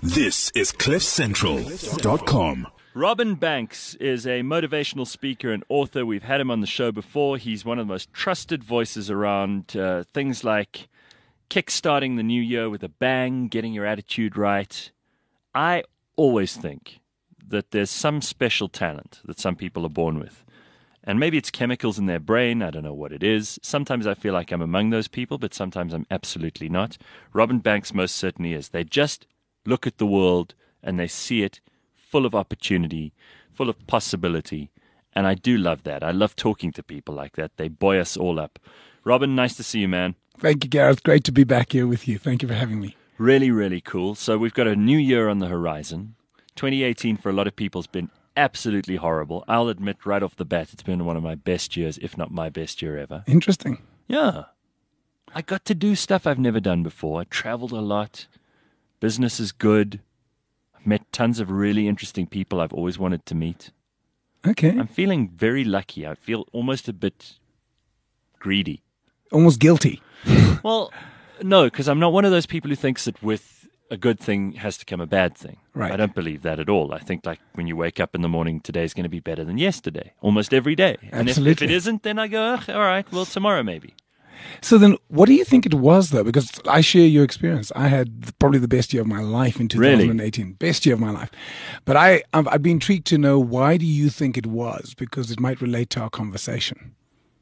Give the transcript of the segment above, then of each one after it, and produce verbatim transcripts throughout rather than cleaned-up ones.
This is cliff central dot com. Robin Banks is a motivational speaker and author. We've had him on the show before. He's one of the most trusted voices around uh, things like kickstarting the new year with a bang, getting your attitude right. I always think that there's some special talent that some people are born with. And maybe it's chemicals in their brain. I don't know what it is. Sometimes I feel like I'm among those people, but sometimes I'm absolutely not. Robin Banks most certainly is. They just look at the world and they see it full of opportunity, full of possibility. And I do love that. I love talking to people like that. They buoy us all up. Robin, nice to see you, man. Thank you, Gareth. Great to be back here with you. Thank you for having me. Really, really cool. So we've got a new year on the horizon. twenty eighteen for a lot of people has been absolutely horrible. I'll admit right off the bat, it's been one of my best years, if not my best year ever. Interesting. Yeah. I got to do stuff I've never done before. I traveled a lot. Business is good. I've met tons of really interesting people I've always wanted to meet. Okay. I'm feeling very lucky. I feel almost a bit greedy. Almost guilty. Well, no, because I'm not one of those people who thinks that with a good thing has to come a bad thing. Right. I don't believe that at all. I think like when you wake up in the morning, today's going to be better than yesterday, almost every day. And if, if it isn't, then I go, oh, all right, well, tomorrow maybe. So then what do you think it was, though? Because I share your experience. I had probably the best year of my life in two thousand eighteen. Really? Best year of my life. But I, I've, I'd be intrigued to know, why do you think it was? Because it might relate to our conversation.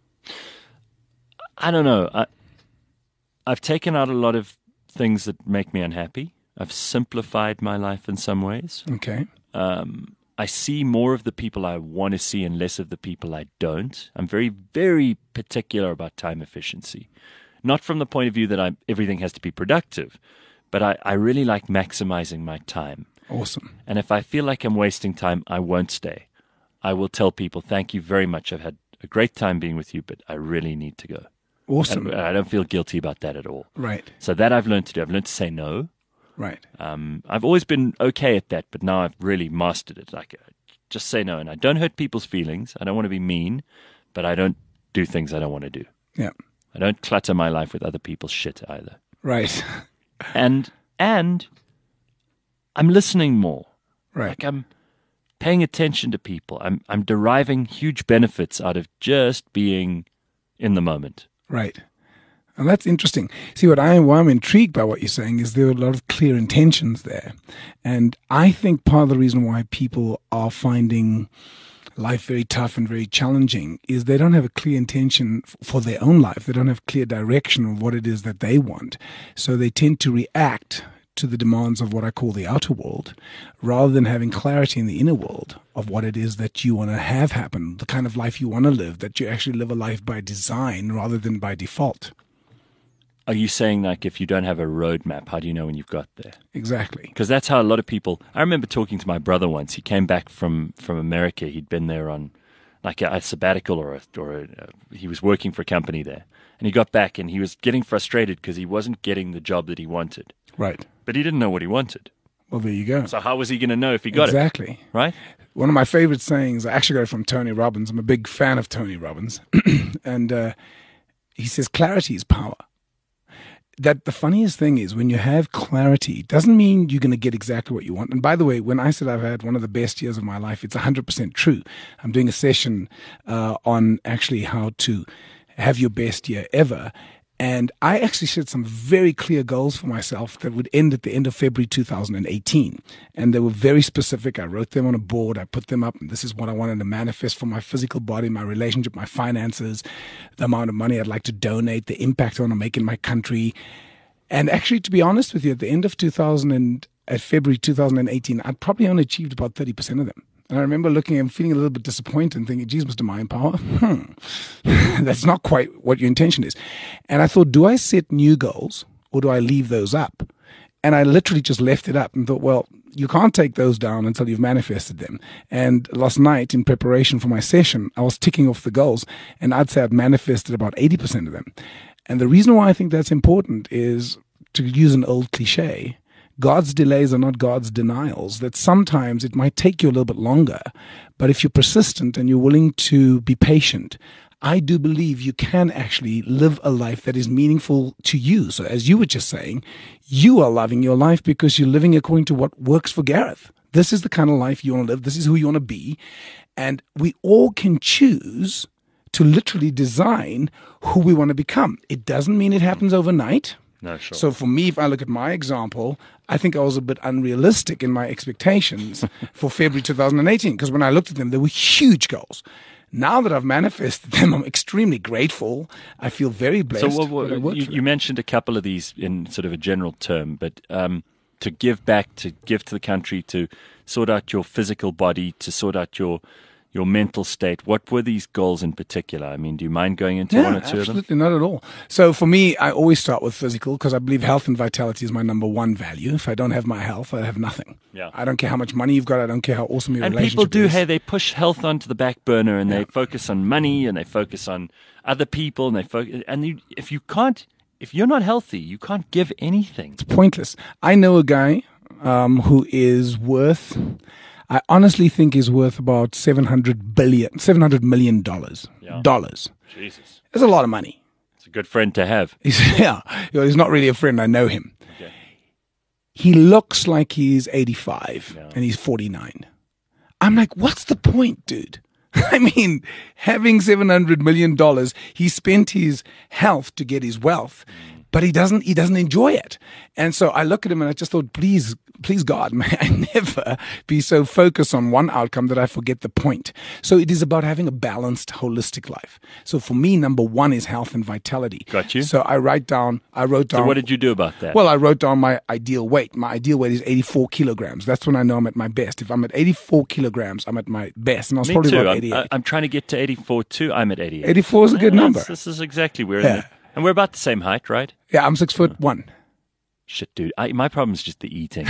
I don't know. I, I've taken out a lot of things that make me unhappy. I've simplified my life in some ways. Okay. Um, I see more of the people I want to see and less of the people I don't. I'm very, very particular about time efficiency. Not from the point of view that I, everything has to be productive, but I, I really like maximizing my time. Awesome. And if I feel like I'm wasting time, I won't stay. I will tell people, thank you very much. I've had a great time being with you, but I really need to go. Awesome. And I don't feel guilty about that at all. Right. So that I've learned to do. I've learned to say no. Right. Um, I've always been okay at that, but now I've really mastered it. Like, uh, just say no. And I don't hurt people's feelings. I don't want to be mean, but I don't do things I don't want to do. Yeah. I don't clutter my life with other people's shit either. Right. and and I'm listening more. Right. Like I'm paying attention to people. I'm I'm deriving huge benefits out of just being in the moment. Right. And that's interesting. See, what I, why I'm intrigued by what you're saying is there are a lot of clear intentions there. And I think part of the reason why people are finding life very tough and very challenging is they don't have a clear intention f- for their own life. They don't have clear direction of what it is that they want. So they tend to react to the demands of what I call the outer world, rather than having clarity in the inner world of what it is that you want to have happen, the kind of life you want to live, that you actually live a life by design rather than by default. Are you saying, like, if you don't have a roadmap, how do you know when you've got there? Exactly. Because that's how a lot of people... I remember talking to my brother once. He came back from, from America. He'd been there on, like, a, a sabbatical or, a, or a, a, he was working for a company there. And he got back and he was getting frustrated because he wasn't getting the job that he wanted. Right. But he didn't know what he wanted. Well, there you go. So how was he going to know if he got exactly. it? Exactly. Right? One of my favorite sayings, I actually got it from Tony Robbins. I'm a big fan of Tony Robbins. and uh, he says, clarity is power. That the funniest thing is when you have clarity, it doesn't mean you're going to get exactly what you want. And by the way, when I said I've had one of the best years of my life, it's one hundred percent true. I'm doing a session uh, on actually how to have your best year ever. And I actually set some very clear goals for myself that would end at the end of February two thousand eighteen. And they were very specific. I wrote them on a board. I put them up. And this is what I wanted to manifest for my physical body, my relationship, my finances, the amount of money I'd like to donate, the impact I want to make in my country. And actually, to be honest with you, at the end of two thousand and at February two thousand eighteen, I'd probably only achieved about thirty percent of them. And I remember looking and feeling a little bit disappointed and thinking, geez, Mister Mind Power, hmm, that's not quite what your intention is. And I thought, do I set new goals or do I leave those up? And I literally just left it up and thought, well, you can't take those down until you've manifested them. And last night, in preparation for my session, I was ticking off the goals, and I'd say I'd manifested about eighty percent of them. And the reason why I think that's important is, to use an old cliche, God's delays are not God's denials, that sometimes it might take you a little bit longer, but if you're persistent and you're willing to be patient, I do believe you can actually live a life that is meaningful to you. So as you were just saying, you are loving your life because you're living according to what works for Gareth. This is the kind of life you want to live. This is who you want to be. And we all can choose to literally design who we want to become. It doesn't mean it happens overnight. No, sure. So for me, if I look at my example, I think I was a bit unrealistic in my expectations for February two thousand eighteen, because when I looked at them, they were huge goals. Now that I've manifested them, I'm extremely grateful. I feel very blessed. So what, what, that I worked you, for you them. mentioned a couple of these in sort of a general term, but um, to give back, to give to the country, to sort out your physical body, to sort out your your mental state. What were these goals in particular? I mean, do you mind going into Yeah, one or two of them? absolutely not at all. So for me, I always start with physical because I believe health and vitality is my number one value. If I don't have my health, I have nothing. Yeah. I don't care how much money you've got. I don't care how awesome your And relationship people do, is. hey, they push health onto the back burner and Yeah. they focus on money and they focus on other people and they focus. And you, if you can't, if you're not healthy, you can't give anything. It's pointless. I know a guy um, who is worth, I honestly think is worth about seven hundred billion, seven hundred million dollars. Yeah. Dollars. Jesus, It's a lot of money. it's a good friend to have. He's, yeah, you know, he's not really a friend. I know him. Okay. He looks like he's eighty-five Yeah. and he's forty-nine. I'm like, what's the point, dude? I mean, having seven hundred million dollars, he spent his health to get his wealth, but he doesn't, he doesn't enjoy it. And so I look at him and I just thought, please, please God, may I never be so focused on one outcome that I forget the point. So it is about having a balanced, holistic life. So for me, number one is health and vitality. Got you. So I write down, I wrote down. So what did you do about that? Well, I wrote down my ideal weight. My ideal weight is eighty-four kilograms. That's when I know I'm at my best. If I'm at eighty-four kilograms, I'm at my best. And I was Me probably too. about I'm, eighty-eight. I- I'm trying to get to eighty-four too. I'm at eighty-eight. eighty-four is a good Yeah, number. that's- This is exactly where. Yeah. And we're about the same height, right? Yeah, I'm six foot one. Shit, dude. I, my problem is just the eating.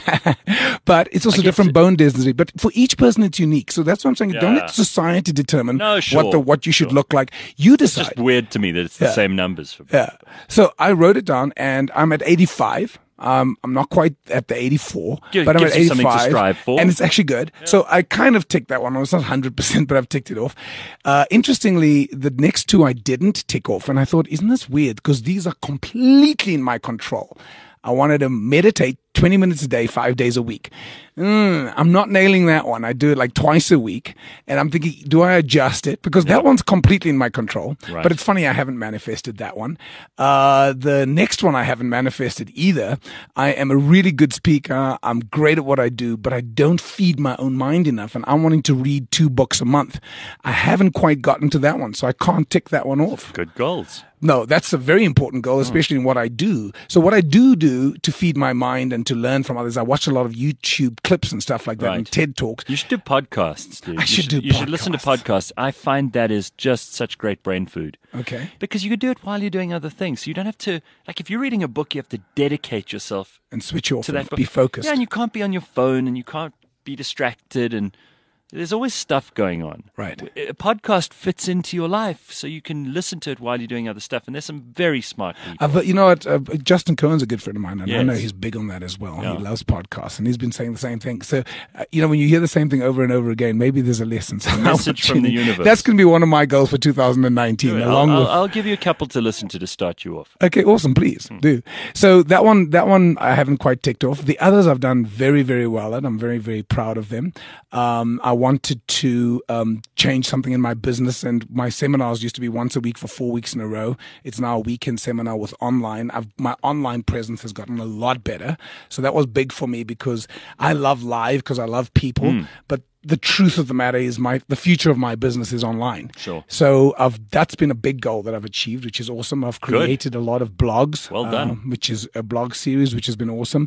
But it's also I guess different it- bone density. But for each person, it's unique. So that's what I'm saying. Don't Yeah. let society determine No, what sure, the what you should sure. look like. You It's decide. just weird to me that it's the Yeah. same numbers for Yeah. So I wrote it down, and I'm at eighty-five. Um, I'm not quite at the eighty-four, Gi- but I'm gives at you something to eighty-five, strive for. and it's actually good. So I kind of ticked that one off. It's not one hundred percent, but I've ticked it off. Uh, interestingly, the next two I didn't tick off, and I thought, isn't this weird? Because these are completely in my control. I wanted to meditate twenty minutes a day, five days a week. Mm, I'm not nailing that one. I do it like twice a week. And I'm thinking, do I adjust it? Because that one's completely in my control. Right. But it's funny, I haven't manifested that one. Uh, the next one I haven't manifested either. I am a really good speaker. I'm great at what I do, but I don't feed my own mind enough. And I'm wanting to read two books a month. I haven't quite gotten to that one, so I can't tick that one off. good goals. No, that's a very important goal, especially in what I do. So what I do do to feed my mind and to learn from others, I watch a lot of YouTube clips and stuff like that and Right. TED Talks. You should do podcasts, dude. I You should do You should listen to podcasts. podcasts. I find that is just such great brain food. Okay. Because you can do it while you're doing other things. So you don't have to, like, if you're reading a book, you have to dedicate yourself And switch off to and that book. be focused. Yeah, and you can't be on your phone and you can't be distracted and there's always stuff going on. Right. A podcast fits into your life so you can listen to it while you're doing other stuff. And there's some very smart people. Uh, but you know what? Uh, Justin Cohen's a good friend of mine, and I Yes. know he's big on that as well. Yeah. He loves podcasts, and he's been saying the same thing. So, uh, you know, when you hear the same thing over and over again, maybe there's a lesson. So message from the universe. That's going to be one of my goals for two thousand nineteen, I'll, along I'll, with. I'll give you a couple to listen to to start you off. Okay, awesome. Please do. So that one, that one, I haven't quite ticked off. The others I've done very, very well at. I'm very, very proud of them. Um, I wanted to um, change something in my business, and my seminars used to be once a week for four weeks in a row. It's now a weekend seminar with online. I've, my online presence has gotten a lot better. So that was big for me because I love live because I love people, but the truth of the matter is my the future of my business is online. Sure. So I've, that's been a big goal that I've achieved, which is awesome. I've created a lot of blogs. Well done. um, which is a blog series, which has been awesome.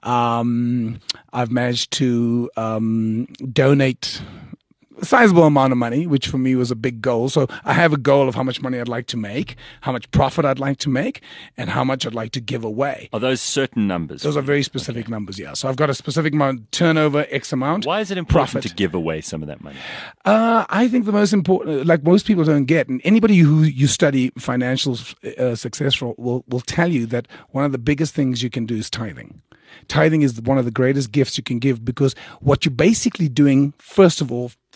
Um, I've managed to um, donate a sizable amount of money, which for me was a big goal. So I have a goal of how much money I'd like to make, how much profit I'd like to make, and how much I'd like to give away. Are those certain numbers? Those are very specific numbers, yeah. So I've got a specific amount, turnover, X amount. Why is it important profit. to give away some of that money? Uh, I think the most important, like most people don't get, and anybody who you study financial uh, success for will, will tell you that one of the biggest things you can do is tithing. Tithing is one of the greatest gifts you can give because what you're basically doing, first of all,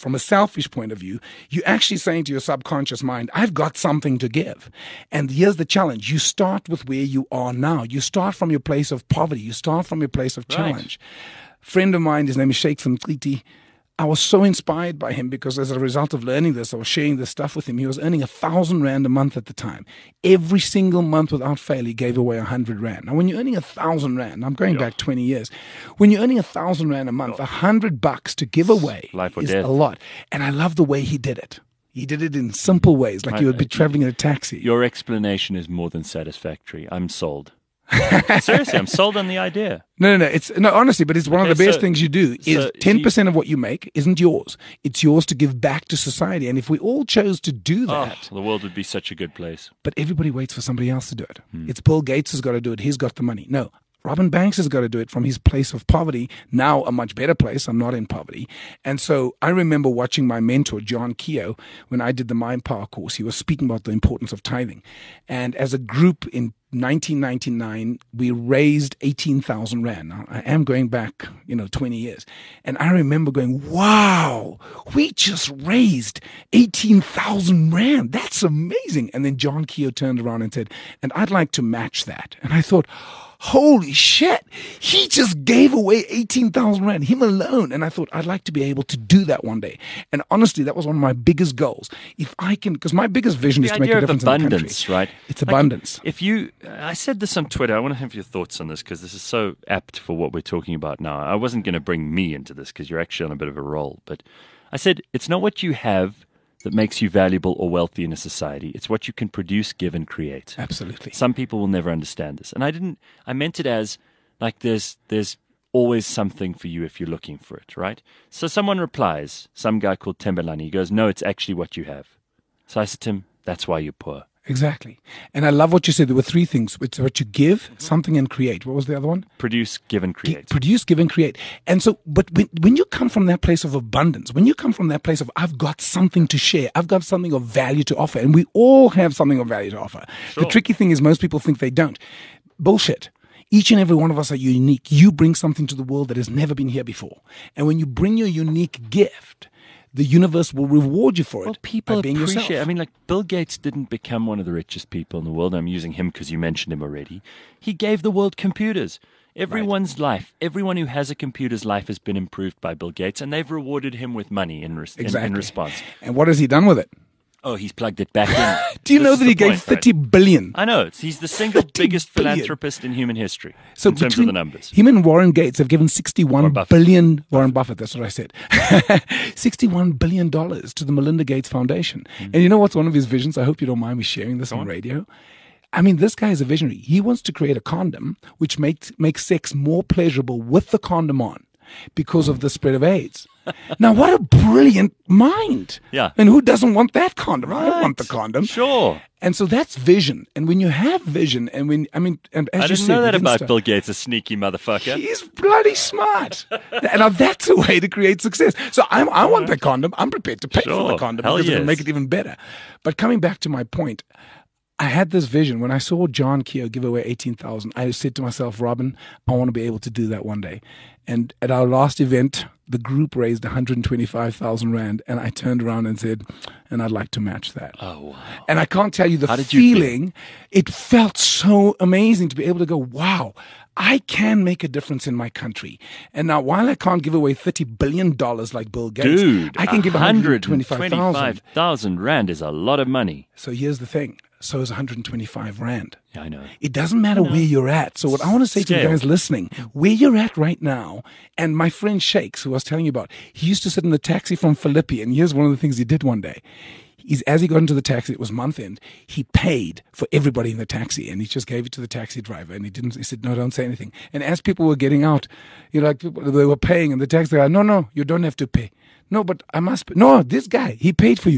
from a selfish point of view, you're actually saying to your subconscious mind, I've got something to give. And here's the challenge. You start with where you are now. You start from your place of poverty. You start from your place of challenge. Right. Friend of mine, his name is Sheikh Mtiti. I was so inspired by him because as a result of learning this, I was sharing this stuff with him. He was earning a thousand rand a month at the time. Every single month without fail, he gave away a hundred rand. Now, when you're earning a thousand rand, I'm going yeah. back twenty years. When you're earning a thousand rand a month, a hundred bucks to give away Life or is death. a lot. And I love the way he did it. He did it in simple ways, like I, you would be traveling in a taxi. Your explanation is more than satisfactory. I'm sold. Seriously, I'm sold on the idea. No, no, no. It's no, honestly, but it's one okay, of the best so, things you do. Is ten percent of what you make isn't yours. It's yours to give back to society. And if we all chose to do that, oh, the world would be such a good place. But everybody waits for somebody else to do it. Hmm. It's Bill Gates has got to do it. He's got the money. No. Robin Banks has got to do it from his place of poverty, now a much better place. I'm not in poverty. And so I remember watching my mentor, John Keogh, when I did the Mind Power course. He was speaking about the importance of tithing. And as a group in nineteen ninety-nine, we raised eighteen thousand rand. Now, I am going back, you know, twenty years. And I remember going, wow, we just raised eighteen thousand rand. That's amazing. And then John Keogh turned around and said, and I'd like to match that. And I thought, holy shit, he just gave away eighteen thousand rand, him alone. And I thought, I'd like to be able to do that one day. And honestly, that was one of my biggest goals. If I can, because my biggest vision the is to make a difference abundance, in the country. Right? It's like abundance. If you, I said this on Twitter, I want to have your thoughts on this because this is so apt for what we're talking about now. I wasn't going to bring me into this because you're actually on a bit of a roll. But I said, it's not what you have that makes you valuable or wealthy in a society. It's what you can produce, give, and create. Absolutely. Some people will never understand this. And I didn't, I meant it as like there's, there's always something for you if you're looking for it, right? So someone replies, some guy called Tembelani, he goes, no, it's actually what you have. So I said to him, that's why you're poor. Exactly. And I love what you said. There were three things. It's what you give, something, and create. What was the other one? Produce, give, and create. G- produce, give, and create. And so, but when, when you come from that place of abundance, when you come from that place of, I've got something to share, I've got something of value to offer, and we all have something of value to offer. Sure. The tricky thing is most people think they don't. Bullshit. Each and every one of us are unique. You bring something to the world that has never been here before. And when you bring your unique gift, the universe will reward you for it. Well, people by being appreciate. yourself. I mean, like Bill Gates didn't become one of the richest people in the world. I'm using him because you mentioned him already. He gave the world computers. Everyone's right. life, everyone who has a computer's life has been improved by Bill Gates, and they've rewarded him with money in, res- exactly. in, in response. And what has he done with it? Oh, he's plugged it back in. Do you this know that he gave point, thirty right? billion? I know. It's, he's the single biggest billion. philanthropist in human history so in terms of the numbers. Him and Warren Gates have given sixty-one Warren Buffett. billion Warren Buffett, that's what I said. sixty-one billion dollars to the Melinda Gates Foundation. Mm-hmm. And you know what's one of his visions? I hope you don't mind me sharing this Go on, on radio. I mean, this guy is a visionary. He wants to create a condom which makes makes sex more pleasurable with the condom on because of the spread of AIDS. Now, what a brilliant mind. Yeah. And who doesn't want that condom? Right. I don't want the condom. Sure. And so that's vision. And when you have vision, and when, I mean, and as I you didn't said, know that about start, Bill Gates, a sneaky motherfucker. He's bloody smart. And now that's a way to create success. So I'm, I want the condom. I'm prepared to pay Sure. for the condom Hell because yes. it'll make it even better. But coming back to my point, I had this vision. When I saw John Keogh give away eighteen thousand, I said to myself, Robin, I want to be able to do that one day. And at our last event, the group raised one hundred twenty-five thousand rand, and I turned around and said, and I'd like to match that. Oh, wow. And I can't tell you the How did you feeling. It felt so amazing to be able to go, wow, I can make a difference in my country. And now, while I can't give away thirty billion dollars like Bill Gates, Dude, I can give one hundred twenty-five thousand. twenty-five thousand rand is a lot of money. So here's the thing. So is one hundred twenty-five rand. Yeah, I know. It doesn't matter where you're at. So what I want to say Scale. to the guys listening, where you're at right now, and my friend Shakes, who I was telling you about, he used to sit in the taxi from Philippi, and here's one of the things he did one day. He's, as he got into the taxi, it was month end, he paid for everybody in the taxi, and he just gave it to the taxi driver, and he didn't, he said, no, don't say anything. And as people were getting out, you know, like people, they were paying, and the taxi guy, no, no, you don't have to pay. No, but I must pay. No, this guy, he paid for you.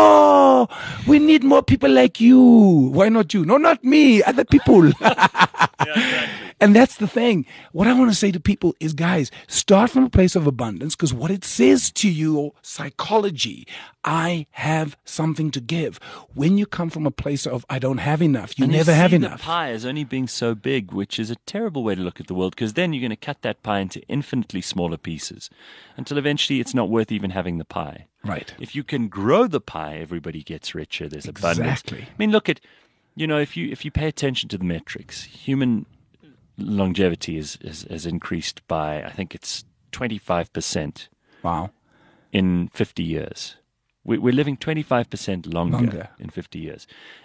Yo, we need more people like you. Why not you? No, not me, other people. Yeah, exactly. And that's the thing. What I want to say to people is, guys, start from a place of abundance, because what it says to your psychology, I have something to give. When you come from a place of I don't have enough, you and never you have see enough. The pie as only being so big, which is a terrible way to look at the world, because then you're going to cut that pie into infinitely smaller pieces until eventually it's not worth even having the pie. Right. If you can grow the pie, everybody gets richer. There's abundance. Exactly. I mean, look at, you know, if you if you pay attention to the metrics, human longevity is, is has increased by, I think it's twenty-five percent Wow. in fifty years. We, we're living twenty-five percent longer, Longer. in fifty years.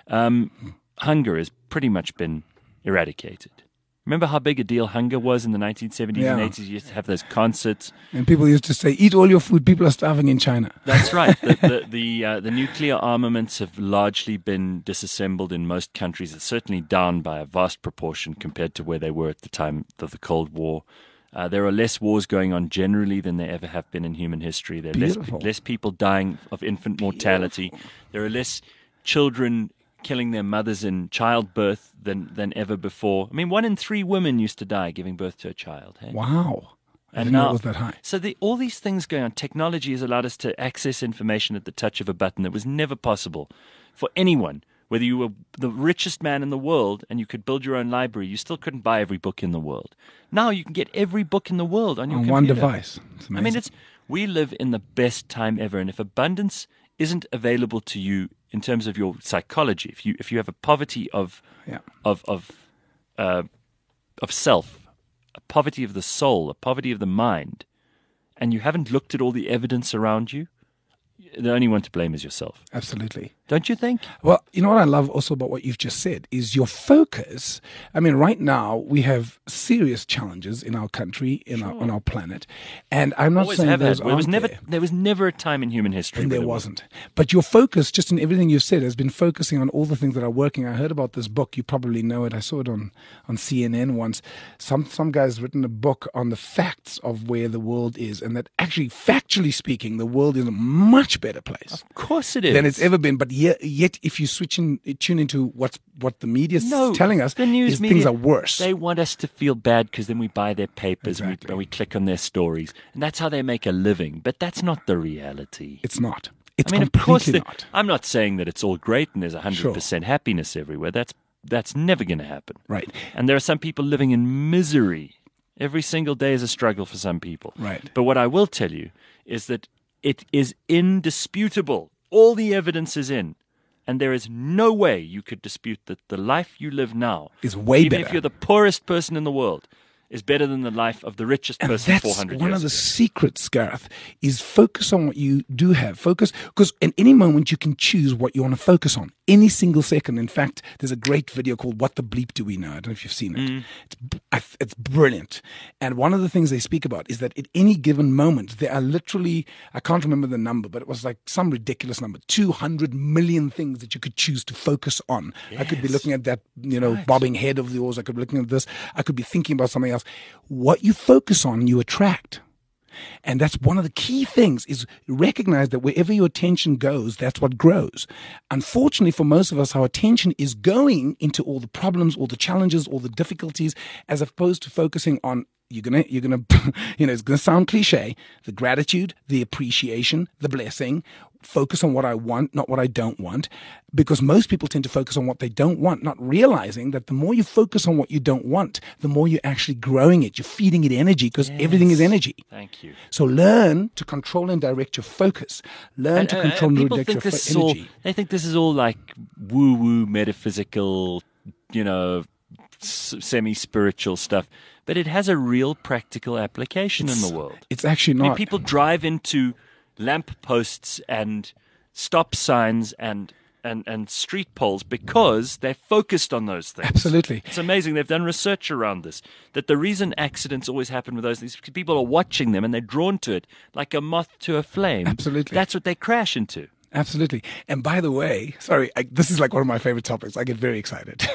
Um, hunger has pretty much been eradicated. Remember how big a deal hunger was in the nineteen seventies and Yeah. eighties? You used to have those concerts. And people used to say, eat all your food. People are starving in China. That's right. The the the, uh, the nuclear armaments have largely been disassembled in most countries. It's certainly down by a vast proportion compared to where they were at the time of the Cold War. Uh, there are less wars going on generally than there ever have been in human history. There are less, Beautiful. less people dying of infant mortality. There are less children killing their mothers in childbirth than, than ever before. I mean, one in three women used to die giving birth to a child. Hey? Wow. I And didn't know now- it was that high. So the, all these things going on, technology has allowed us to access information at the touch of a button that was never possible for anyone. Whether you were the richest man in the world and you could build your own library, you still couldn't buy every book in the world. Now you can get every book in the world on your On computer. one device. It's I mean, amazing. it's we live in the best time ever, and if abundance isn't available to you in terms of your psychology, if you if you have a poverty of Yeah. of of uh, of self, a poverty of the soul, a poverty of the mind, and you haven't looked at all the evidence around you, the only one to blame is yourself. Absolutely. Don't you think? Well, you know what I love also about what you've just said is your focus. I mean, right now we have serious challenges in our country, in our on our planet, and I'm not Always saying have had. those There was aren't never there. there was never a time in human history And where there there wasn't. But your focus, just in everything you've said, has been focusing on all the things that are working. I heard about this book. You probably know it. I saw it on, on C N N once. Some some guy's written a book on the facts of where the world is, and that actually, factually speaking, the world is a much better place Of course it is. than it's ever been. But yet, yet if you switch in, tune into what's what the media's No, telling us, the news is media, things are worse. They want us to feel bad because then we buy their papers and, we, Exactly. and we click on their stories, and that's how they make a living. But that's not the reality. it's not. It's I mean, of course, completely they- not. I'm not saying that it's all great and there's one hundred percent happiness everywhere. That's that's never going to happen. Right. And there are some people living in misery. Every single day is a struggle for some people. Right. But what I will tell you is that it is indisputable. All the evidence is in. And there is no way you could dispute that the life you live now Is way even better. if you're the poorest person in the world, is better than the life of the richest And person four that's hundred one years of the ago. secrets, Gareth, is focus on what you do have. Focus, because in any moment you can choose what you want to focus on. Any single second. In fact, there's a great video called "What the Bleep Do We Know?" I don't know if you've seen it. Mm. It's b- I f- it's brilliant. And one of the things they speak about is that at any given moment there are literally, I can't remember the number, but it was like some ridiculous number, two hundred million things that you could choose to focus on. I could be Yes. looking at that, you know, Right. bobbing head of yours. I could be looking at this. I could be thinking about something else. What you focus on, you attract. And that's one of the key things is recognize that wherever your attention goes, that's what grows. Unfortunately, for most of us, our attention is going into all the problems, all the challenges, all the difficulties, as opposed to focusing on you're gonna, you're gonna, you know, it's gonna sound cliche. The gratitude, the appreciation, the blessing. Focus on what I want, not what I don't want, because most people tend to focus on what they don't want, not realizing that the more you focus on what you don't want, the more you're actually growing it. You're feeding it energy because everything is Yes. energy. Thank you. So learn to control and direct your focus. Learn And, to uh, control and people direct think your this fo- is all, energy. they think this is all like woo-woo metaphysical, you know, s- semi-spiritual stuff, but it has a real practical application in the world. It's actually I mean, not. people drive into lamp posts and stop signs and, and, and street poles because they're focused on those things. Absolutely. It's amazing. They've done research around this, that the reason accidents always happen with those things is because people are watching them and they're drawn to it like a moth to a flame. Absolutely. That's what they crash into. Absolutely. And by the way, sorry, I, this is like one of my favorite topics. I get very excited.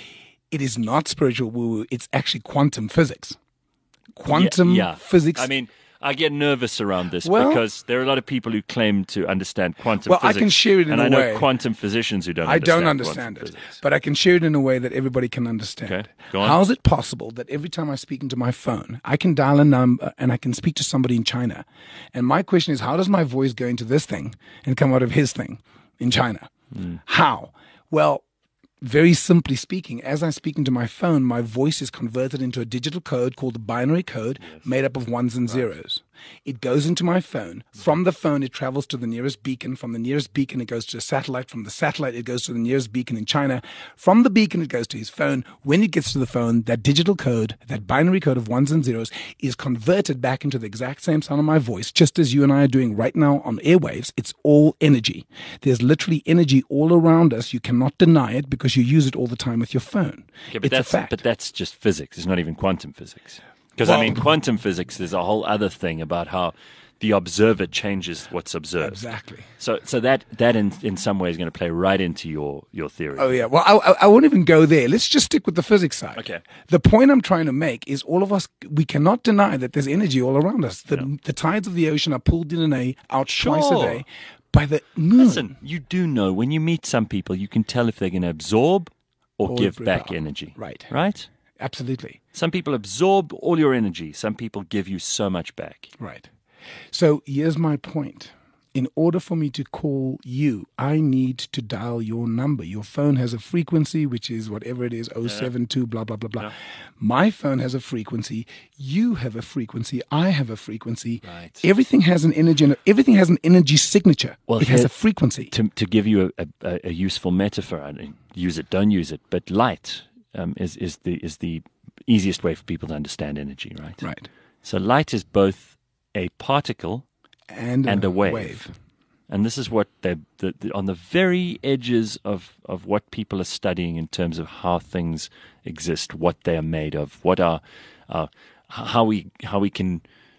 It is not spiritual woo-woo. It's actually quantum physics. Quantum Yeah, yeah. physics. I mean, I get nervous around this Well- because there are a lot of people who claim to understand quantum Well, I physics. can share it in and a I know way- quantum physicians who don't I understand don't understand quantum it, physics. but I can share it in a way that everybody can understand. Okay, go on. How is it possible that every time I speak into my phone, I can dial a number and I can speak to somebody in China? And my question is, how does my voice go into this thing and come out of his thing in China? Mm. How? Well, very simply speaking, as I'm speaking to my phone, my voice is converted into a digital code called the binary code made up of ones and zeros. It goes into my phone. From the phone, it travels to the nearest beacon. From the nearest beacon, it goes to a satellite. From the satellite, it goes to the nearest beacon in China. From the beacon, it goes to his phone. When it gets to the phone, that digital code, that binary code of ones and zeros, is converted back into the exact same sound of my voice, just as you and I are doing right now on airwaves. It's all energy. There's literally energy all around us. You cannot deny it because you use it all the time with your phone. Okay, but it's that's a fact. but that's just physics. It's not even quantum physics. Because Well- I mean, quantum physics is a whole other thing about how the observer changes what's observed. Exactly. So, so that that in in some way is going to play right into your your theory. Oh, yeah. Well, I, I, I won't even go there. Let's just stick with the physics side. Okay. The point I'm trying to make is all of us, we cannot deny that there's energy all around us. The, the tides of the ocean are pulled in and a, out twice a Sure. day by the moon. Listen, you do know when you meet some people, you can tell if they're going to absorb or, Or give repel. back energy. Right. Right. Absolutely. Some people absorb all your energy. Some people give you so much back. Right. So here's my point. In order for me to call you, I need to dial your number. Your phone has a frequency, which is whatever it is, oh seven two, blah, blah, blah, blah. My phone has a frequency. You have a frequency. I have a frequency. Right. Everything has an energy, and everything has an energy signature. Well, it has here- a frequency. To to give you a, a, a useful metaphor, I mean, use it, don't use it, but light um, is is the is the easiest way for people to understand energy, right? Right. So light is both a particle And, and a wave. And this is what they the, the, on the very edges of, of what people are studying in terms of how things exist, what they are made of, what are uh, how we how we can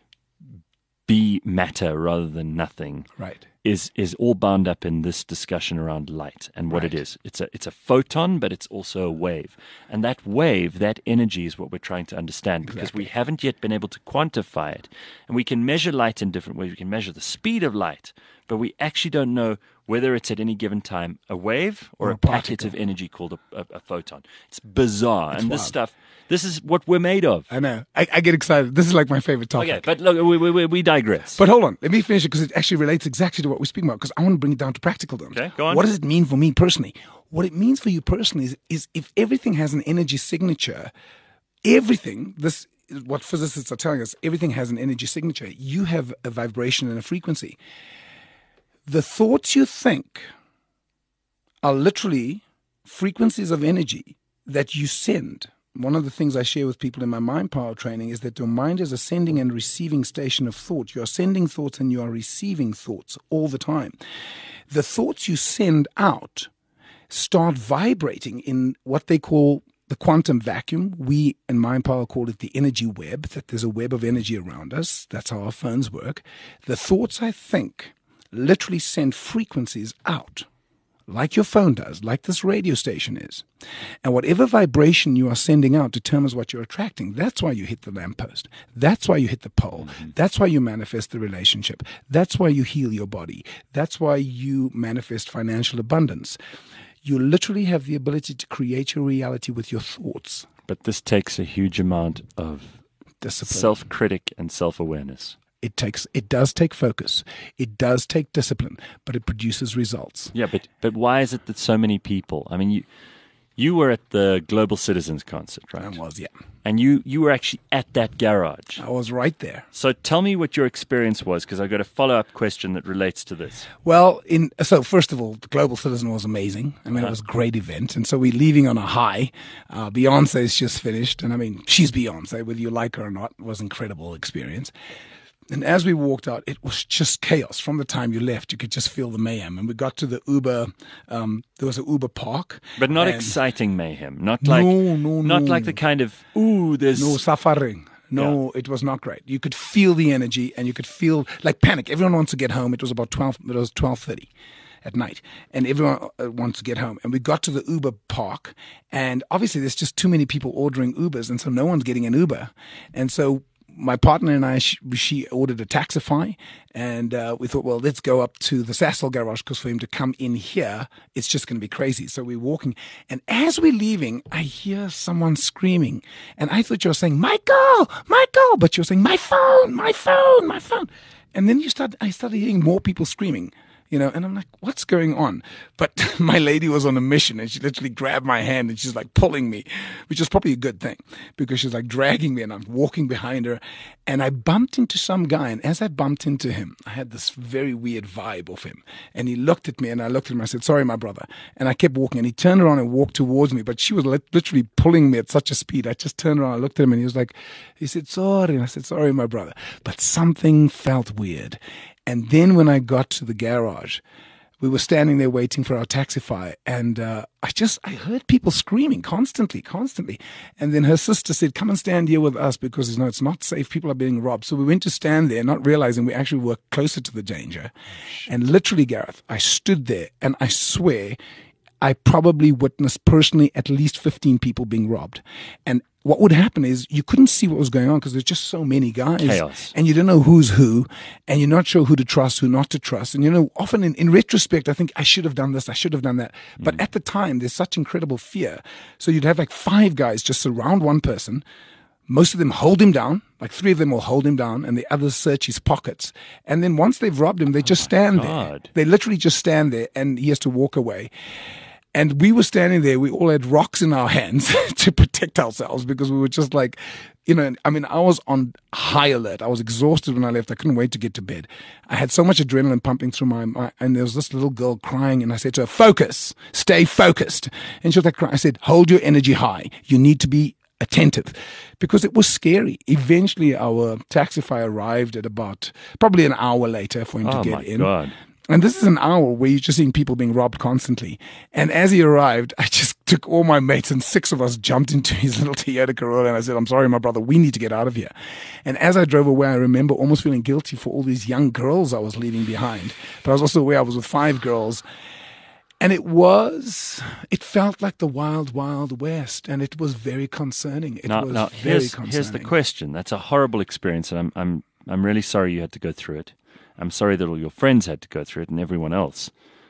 be matter rather than nothing. Right. Is is all bound up in this discussion around light and what it Right. is. It's a it's a photon, but it's also a wave. And that wave, that energy is what we're trying to understand because we haven't yet been able to quantify it. And we can measure light in different ways. We can measure the speed of light, but we actually don't know whether it's at any given time a wave or, Or a, a packet particle. of energy called a, a, a photon. It's bizarre. and this wild. stuff, this is what we're made of. I know. I, I get excited. This is like my favorite topic. Okay, but look, we, we, we digress. But hold on, let me finish it because it actually relates exactly to what we're speaking about because I want to bring it down to practical terms. Okay, go on. What does it mean for me personally? What it means for you personally is, is if everything has an energy signature, everything, this is what physicists are telling us, everything has an energy signature. You have a vibration and a frequency. The thoughts you think are literally frequencies of energy that you send. One of the things I share with people in my mind power training is that your mind is a sending and receiving station of thought. You are sending thoughts and you are receiving thoughts all the time. The thoughts you send out start vibrating in what they call the quantum vacuum. We in mind power call it the energy web, that there's a web of energy around us. That's how our phones work. The thoughts I think literally send frequencies out, like your phone does, like this radio station is. And whatever vibration you are sending out determines what you're attracting. That's why you hit the lamppost. That's why you hit the pole. That's why you manifest the relationship. That's why you heal your body. That's why you manifest financial abundance. You literally have the ability to create your reality with your thoughts. But this takes a huge amount of Discipline. self-critic and self-awareness. It takes, it does take focus. It does take discipline, but it produces results. Yeah, but but why is it that so many people? I mean, you you were at the Global Citizens concert, right? I was, yeah. And you you were actually at that garage. I was right there. So tell me what your experience was, because I've got a follow-up question that relates to this. Well, in so first of all, the Global Citizen was amazing. I mean, it was a great event, and so we're leaving on a high. Uh, Beyonce's just finished, and I mean, she's Beyonce, whether you like her or not. It was an incredible experience. And as we walked out, it was just chaos. From the time you left, you could just feel the mayhem. And we got to the Uber. Um, there was an Uber park, But not and- exciting mayhem. Not like No, no, not no. like the kind of ooh, there's No suffering. No, it was not great. You could feel the energy, and you could feel like panic. Everyone wants to get home. It was about twelve. It was twelve thirty at night, and everyone uh, wants to get home. And we got to the Uber park, and obviously there's just too many people ordering Ubers, and so no one's getting an Uber. And so my partner and I, she, she ordered a Taxify, and uh, we thought, well, let's go up to the Sasol garage, because for him to come in here, it's just going to be crazy. So we're walking, and as we're leaving, I hear someone screaming, and I thought you were saying, Michael, Michael, but you're saying, my phone, my phone, my phone. And then you start, I started hearing more people screaming. You know, and I'm like, what's going on? But my lady was on a mission, and she literally grabbed my hand and she's like pulling me, which is probably a good thing, because she's like dragging me and I'm walking behind her. And I bumped into some guy. And as I bumped into him, I had this very weird vibe of him. And he looked at me, and I looked at him. I said, sorry, my brother. And I kept walking, and he turned around and walked towards me. But she was literally pulling me at such a speed. I just turned around, I looked at him, and he was like, he said, sorry. And I said, sorry, my brother. But something felt weird. And then when I got to the garage, we were standing there waiting for our Taxify, and uh, I just, I heard people screaming constantly, constantly. And then her sister said, come and stand here with us, because you know, it's not safe. People are being robbed. So we went to stand there, not realizing we actually were closer to the danger. And literally, Gareth, I stood there, and I swear I probably witnessed personally at least fifteen people being robbed. And what would happen is you couldn't see what was going on, because there's just so many guys. Chaos. And you don't know who's who, and you're not sure who to trust, who not to trust. And, you know, often in, in retrospect, I think I should have done this, I should have done that. But mm. at the time, there's such incredible fear. So you'd have like five guys just surround one person. Most of them hold him down, like three of them will hold him down, and the others search his pockets. And then once they've robbed him, they just oh stand God. there. They literally just stand there, and he has to walk away. And we were standing there, we all had rocks in our hands to protect ourselves, because we were just like, you know, I mean, I was on high alert. I was exhausted when I left. I couldn't wait to get to bed. I had so much adrenaline pumping through my mind, and there was this little girl crying, and I said to her, focus, stay focused. And she was like, crying. I said, hold your energy high. You need to be attentive, because it was scary. Eventually, our Taxify arrived at about probably an hour later for him oh to get my in. God. And this is an hour where you're just seeing people being robbed constantly. And as he arrived, I just took all my mates, and six of us jumped into his little Toyota Corolla. And I said, I'm sorry, my brother, we need to get out of here. And as I drove away, I remember almost feeling guilty for all these young girls I was leaving behind. But I was also aware I was with five girls. And it was, it felt like the wild, wild west. And it was very concerning. It now, was now, very here's, concerning. Here's the question. That's a horrible experience, and I'm, I'm, I'm really sorry you had to go through it. I'm sorry that all your friends had to go through it, and everyone else.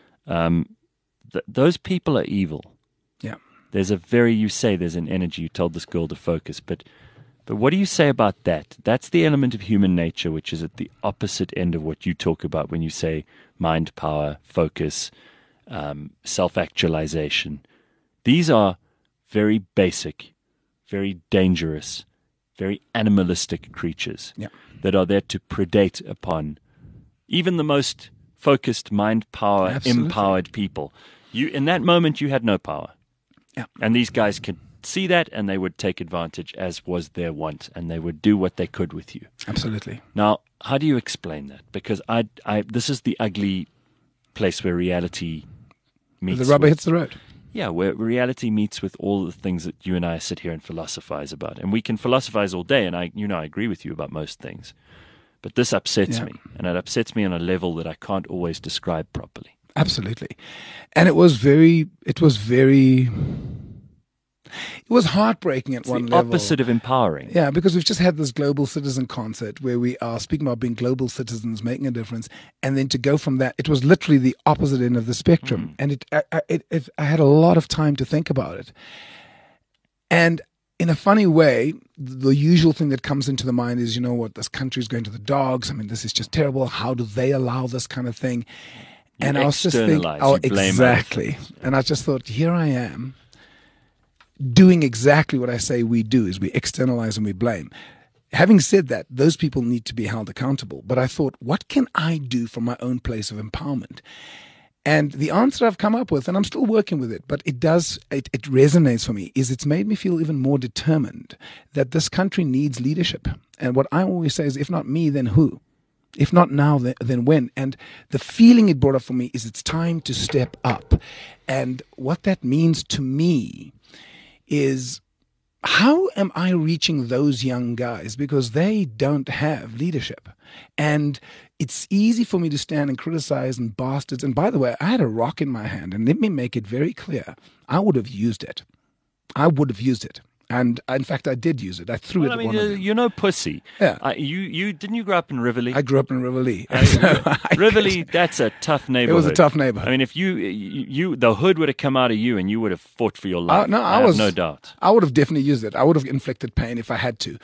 Um, th- those people are evil. Yeah. There's a very, you say there's an energy. You told this girl to focus, but but what do you say about that? That's the element of human nature, which is at the opposite end of what you talk about when you say mind power, focus, um, self-actualization. These are very basic, very dangerous, very animalistic creatures yeah. that are there to predate upon even the most focused, mind power, Absolutely. empowered people. You, in that moment, you had no power. Yeah. And these guys could see that, and they would take advantage, as was their want, and they would do what they could with you. Absolutely. Now, how do you explain that? Because I, I, this is the ugly place where reality meets. The rubber with, hits the road. Yeah, where reality meets with all the things that you and I sit here and philosophize about. And we can philosophize all day, and I, you know, I agree with you about most things. But this upsets Yeah. me, and it upsets me on a level that I can't always describe properly. Absolutely. And it was very, it was very, it was heartbreaking at It's one the level. opposite of empowering. Yeah, because we've just had this global citizen concert where we are speaking about being global citizens, making a difference, and then to go from that, it was literally the opposite end of the spectrum. Mm. And it, I, I, it, it, I had a lot of time to think about it. And in a funny way, the usual thing that comes into the mind is, you know what, this country is going to the dogs. I mean, this is just terrible. How do they allow this kind of thing? You and I was just thinking, oh, you blame exactly. And I just thought, here I am doing exactly what I say we do, is we externalize and we blame. Having said that, those people need to be held accountable. But I thought, what can I do from my own place of empowerment? And the answer I've come up with, and I'm still working with it, but it does, it, it resonates for me, is it's made me feel even more determined that this country needs leadership. And what I always say is, if not me, then who? If not now, then, then when? And the feeling it brought up for me is it's time to step up. And what that means to me is, how am I reaching those young guys? Because they don't have leadership. And it's easy for me to stand and criticize and bastards. And by the way, I had a rock in my hand, and let me make it very clear. I would have used it. I would have used it. And in fact, I did use it. I threw Well, it I at mean, one of uh, them. you're no pussy. Yeah. Uh, you, you didn't you grow up in Rivoli? I grew up in Rivoli. Uh, So I Rivoli, could- that's a tough It neighborhood. was a tough neighborhood. I mean, if you, you, you the hood would have come out of you, and you would have fought for your Uh, life. no, I, have was no doubt. I would have definitely used it. I would have inflicted pain if I had to.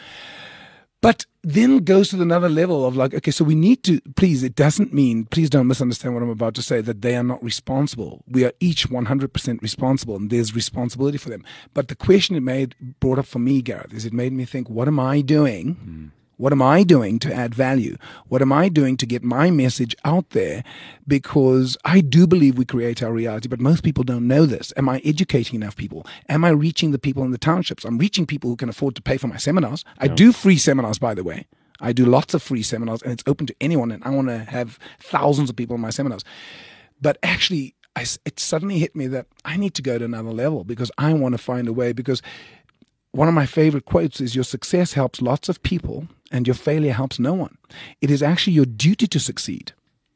But then goes to another level of like, okay, so we need to, please, it doesn't mean, please don't misunderstand what I'm about to say, that they are not responsible. We are each one hundred percent responsible, and there's responsibility for them. But the question it made, brought up for me, Gareth, is it made me think, what am I doing? Mm. What am I doing to add value? What am I doing to get my message out there? Because I do believe we create our reality, but most people don't know this. Am I educating enough people? Am I reaching the people in the townships? I'm reaching people who can afford to pay for my seminars. I Yeah. do free seminars, by the way. I do lots of free seminars, and it's open to anyone, and I want to have thousands of people in my seminars. But actually, I, it suddenly hit me that I need to go to another level because I want to find a way, because one of my favorite quotes is, your success helps lots of people and your failure helps no one. It is actually your duty to succeed.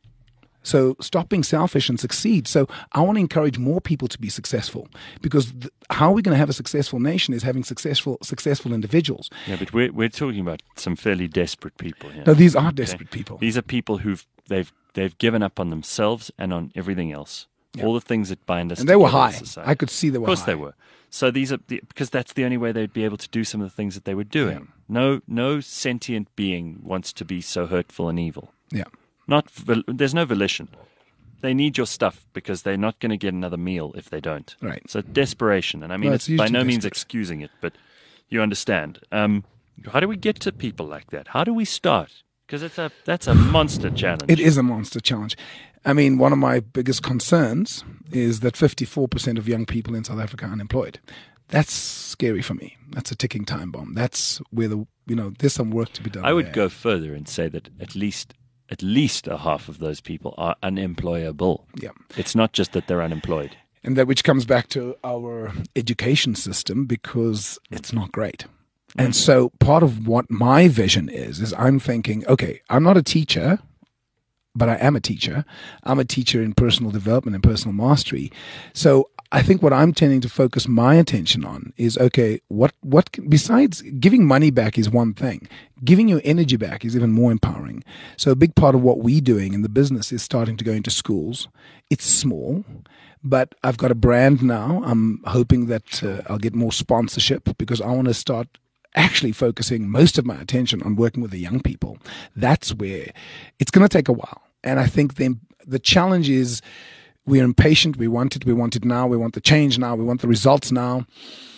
So stop being selfish and succeed. So I want to encourage more people to be successful, because th- how we're going to have a successful nation is having successful successful individuals. Yeah, but we're we're talking about some fairly desperate people here. Now, these are desperate people. These are people who've they've they've given up on themselves and on everything else. Yeah. All the things that bind us. And they were together as high. society. I could see they were Of course high. they were. So these are the, because that's the only way they'd be able to do some of the things that they were doing. Yeah. No, no sentient being wants to be so hurtful and evil. Yeah. Not vol- there's no volition. They need your stuff because they're not going to get another meal if they don't. Right. So desperation, and I mean No, it's it's by usually no means desperate. excusing it, but you understand. Um, how do we get to people like that? How do we start? Because it's a that's a monster challenge. It is a monster challenge. I mean, one of my biggest concerns is that fifty-four percent of young people in South Africa are unemployed. That's scary for me. That's a ticking time bomb. That's where the, you know, there's some work to be done. I would there. go further and say that at least at least a half of those people are unemployable. Yeah. It's not just that they're unemployed. And that which comes back to our education system, because it's not great. And so part of what my vision is, is I'm thinking, okay, I'm not a teacher, but I am a teacher. I'm a teacher in personal development and personal mastery. So I think what I'm tending to focus my attention on is, okay, what, what, can, besides giving money back is one thing, giving your energy back is even more empowering. So a big part of what we're doing in the business is starting to go into schools. It's small, but I've got a brand now. I'm hoping that uh, I'll get more sponsorship, because I want to start actually focusing most of my attention on working with the young people. That's where it's going to take a while. And I think the, the challenge is, we're impatient. We want it. We want it now. We want the change now. We want the results now.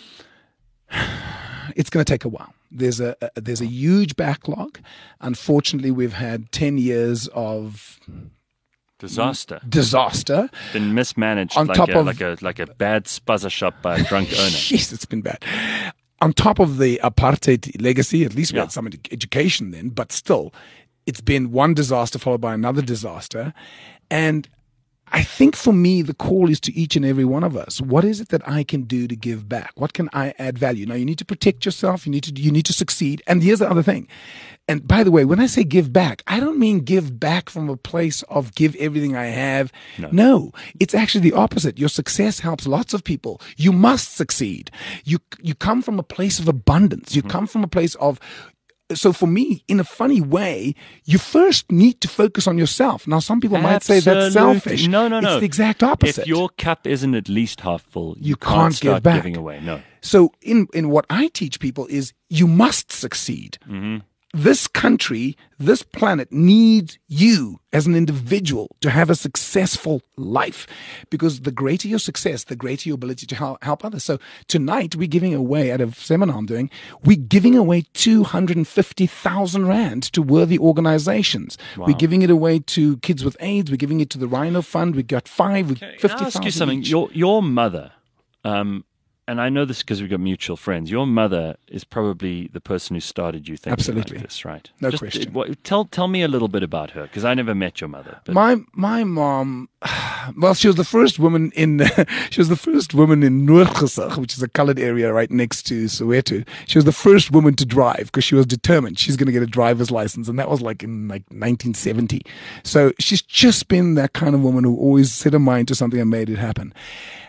It's going to take a while. There's a, a there's a huge backlog. Unfortunately, we've had ten years of Disaster. disaster. Been mismanaged On like top a, of- like a like a bad spazza shop by a drunk owner. Yes, it's been bad. On top of the apartheid legacy, at least we Yeah. had some ed- education then, but still, it's been one disaster followed by another disaster. And I think for me, the call is to each and every one of us. What is it that I can do to give back? What can I add value? Now, you need to protect yourself. You need to, you need to succeed. And here's the other thing. And by the way, when I say give back, I don't mean give back from a place of give everything I have. No. No, it's actually the opposite. Your success helps lots of people. You must succeed. You, you come from a place of abundance. You come from a place of, so for me, in a funny way, you first need to focus on yourself. Now, some people might say that's Absolutely. selfish. No, no, no. It's the exact opposite. If your cup isn't at least half full, you, You can't give start back. giving away. No. So in, in what I teach people is, you must succeed. Mm-hmm. This country, this planet needs you as an individual to have a successful life, because the greater your success, the greater your ability to help, help others. So tonight we're giving away, at a seminar I'm doing, we're giving away two hundred fifty thousand rand to worthy organizations. Wow. We're giving it away to kids with AIDS. We're giving it to the Rhino Fund. We got five, with Can fifty I ask thousand you something? each. Your your mother, um, and I know this because we've got mutual friends. Your mother is probably the person who started you thinking Absolutely. like this, right? No Just, question. uh, what, tell tell me a little bit about her, because I never met your mother. But My my mom, well, she was the first woman in she was the first woman in Noordgesig, which is a coloured area right next to Soweto. She was the first woman to drive, because she was determined she's going to get a driver's license, and that was like in like nineteen seventy. So she's just been that kind of woman who always set her mind to something and made it happen.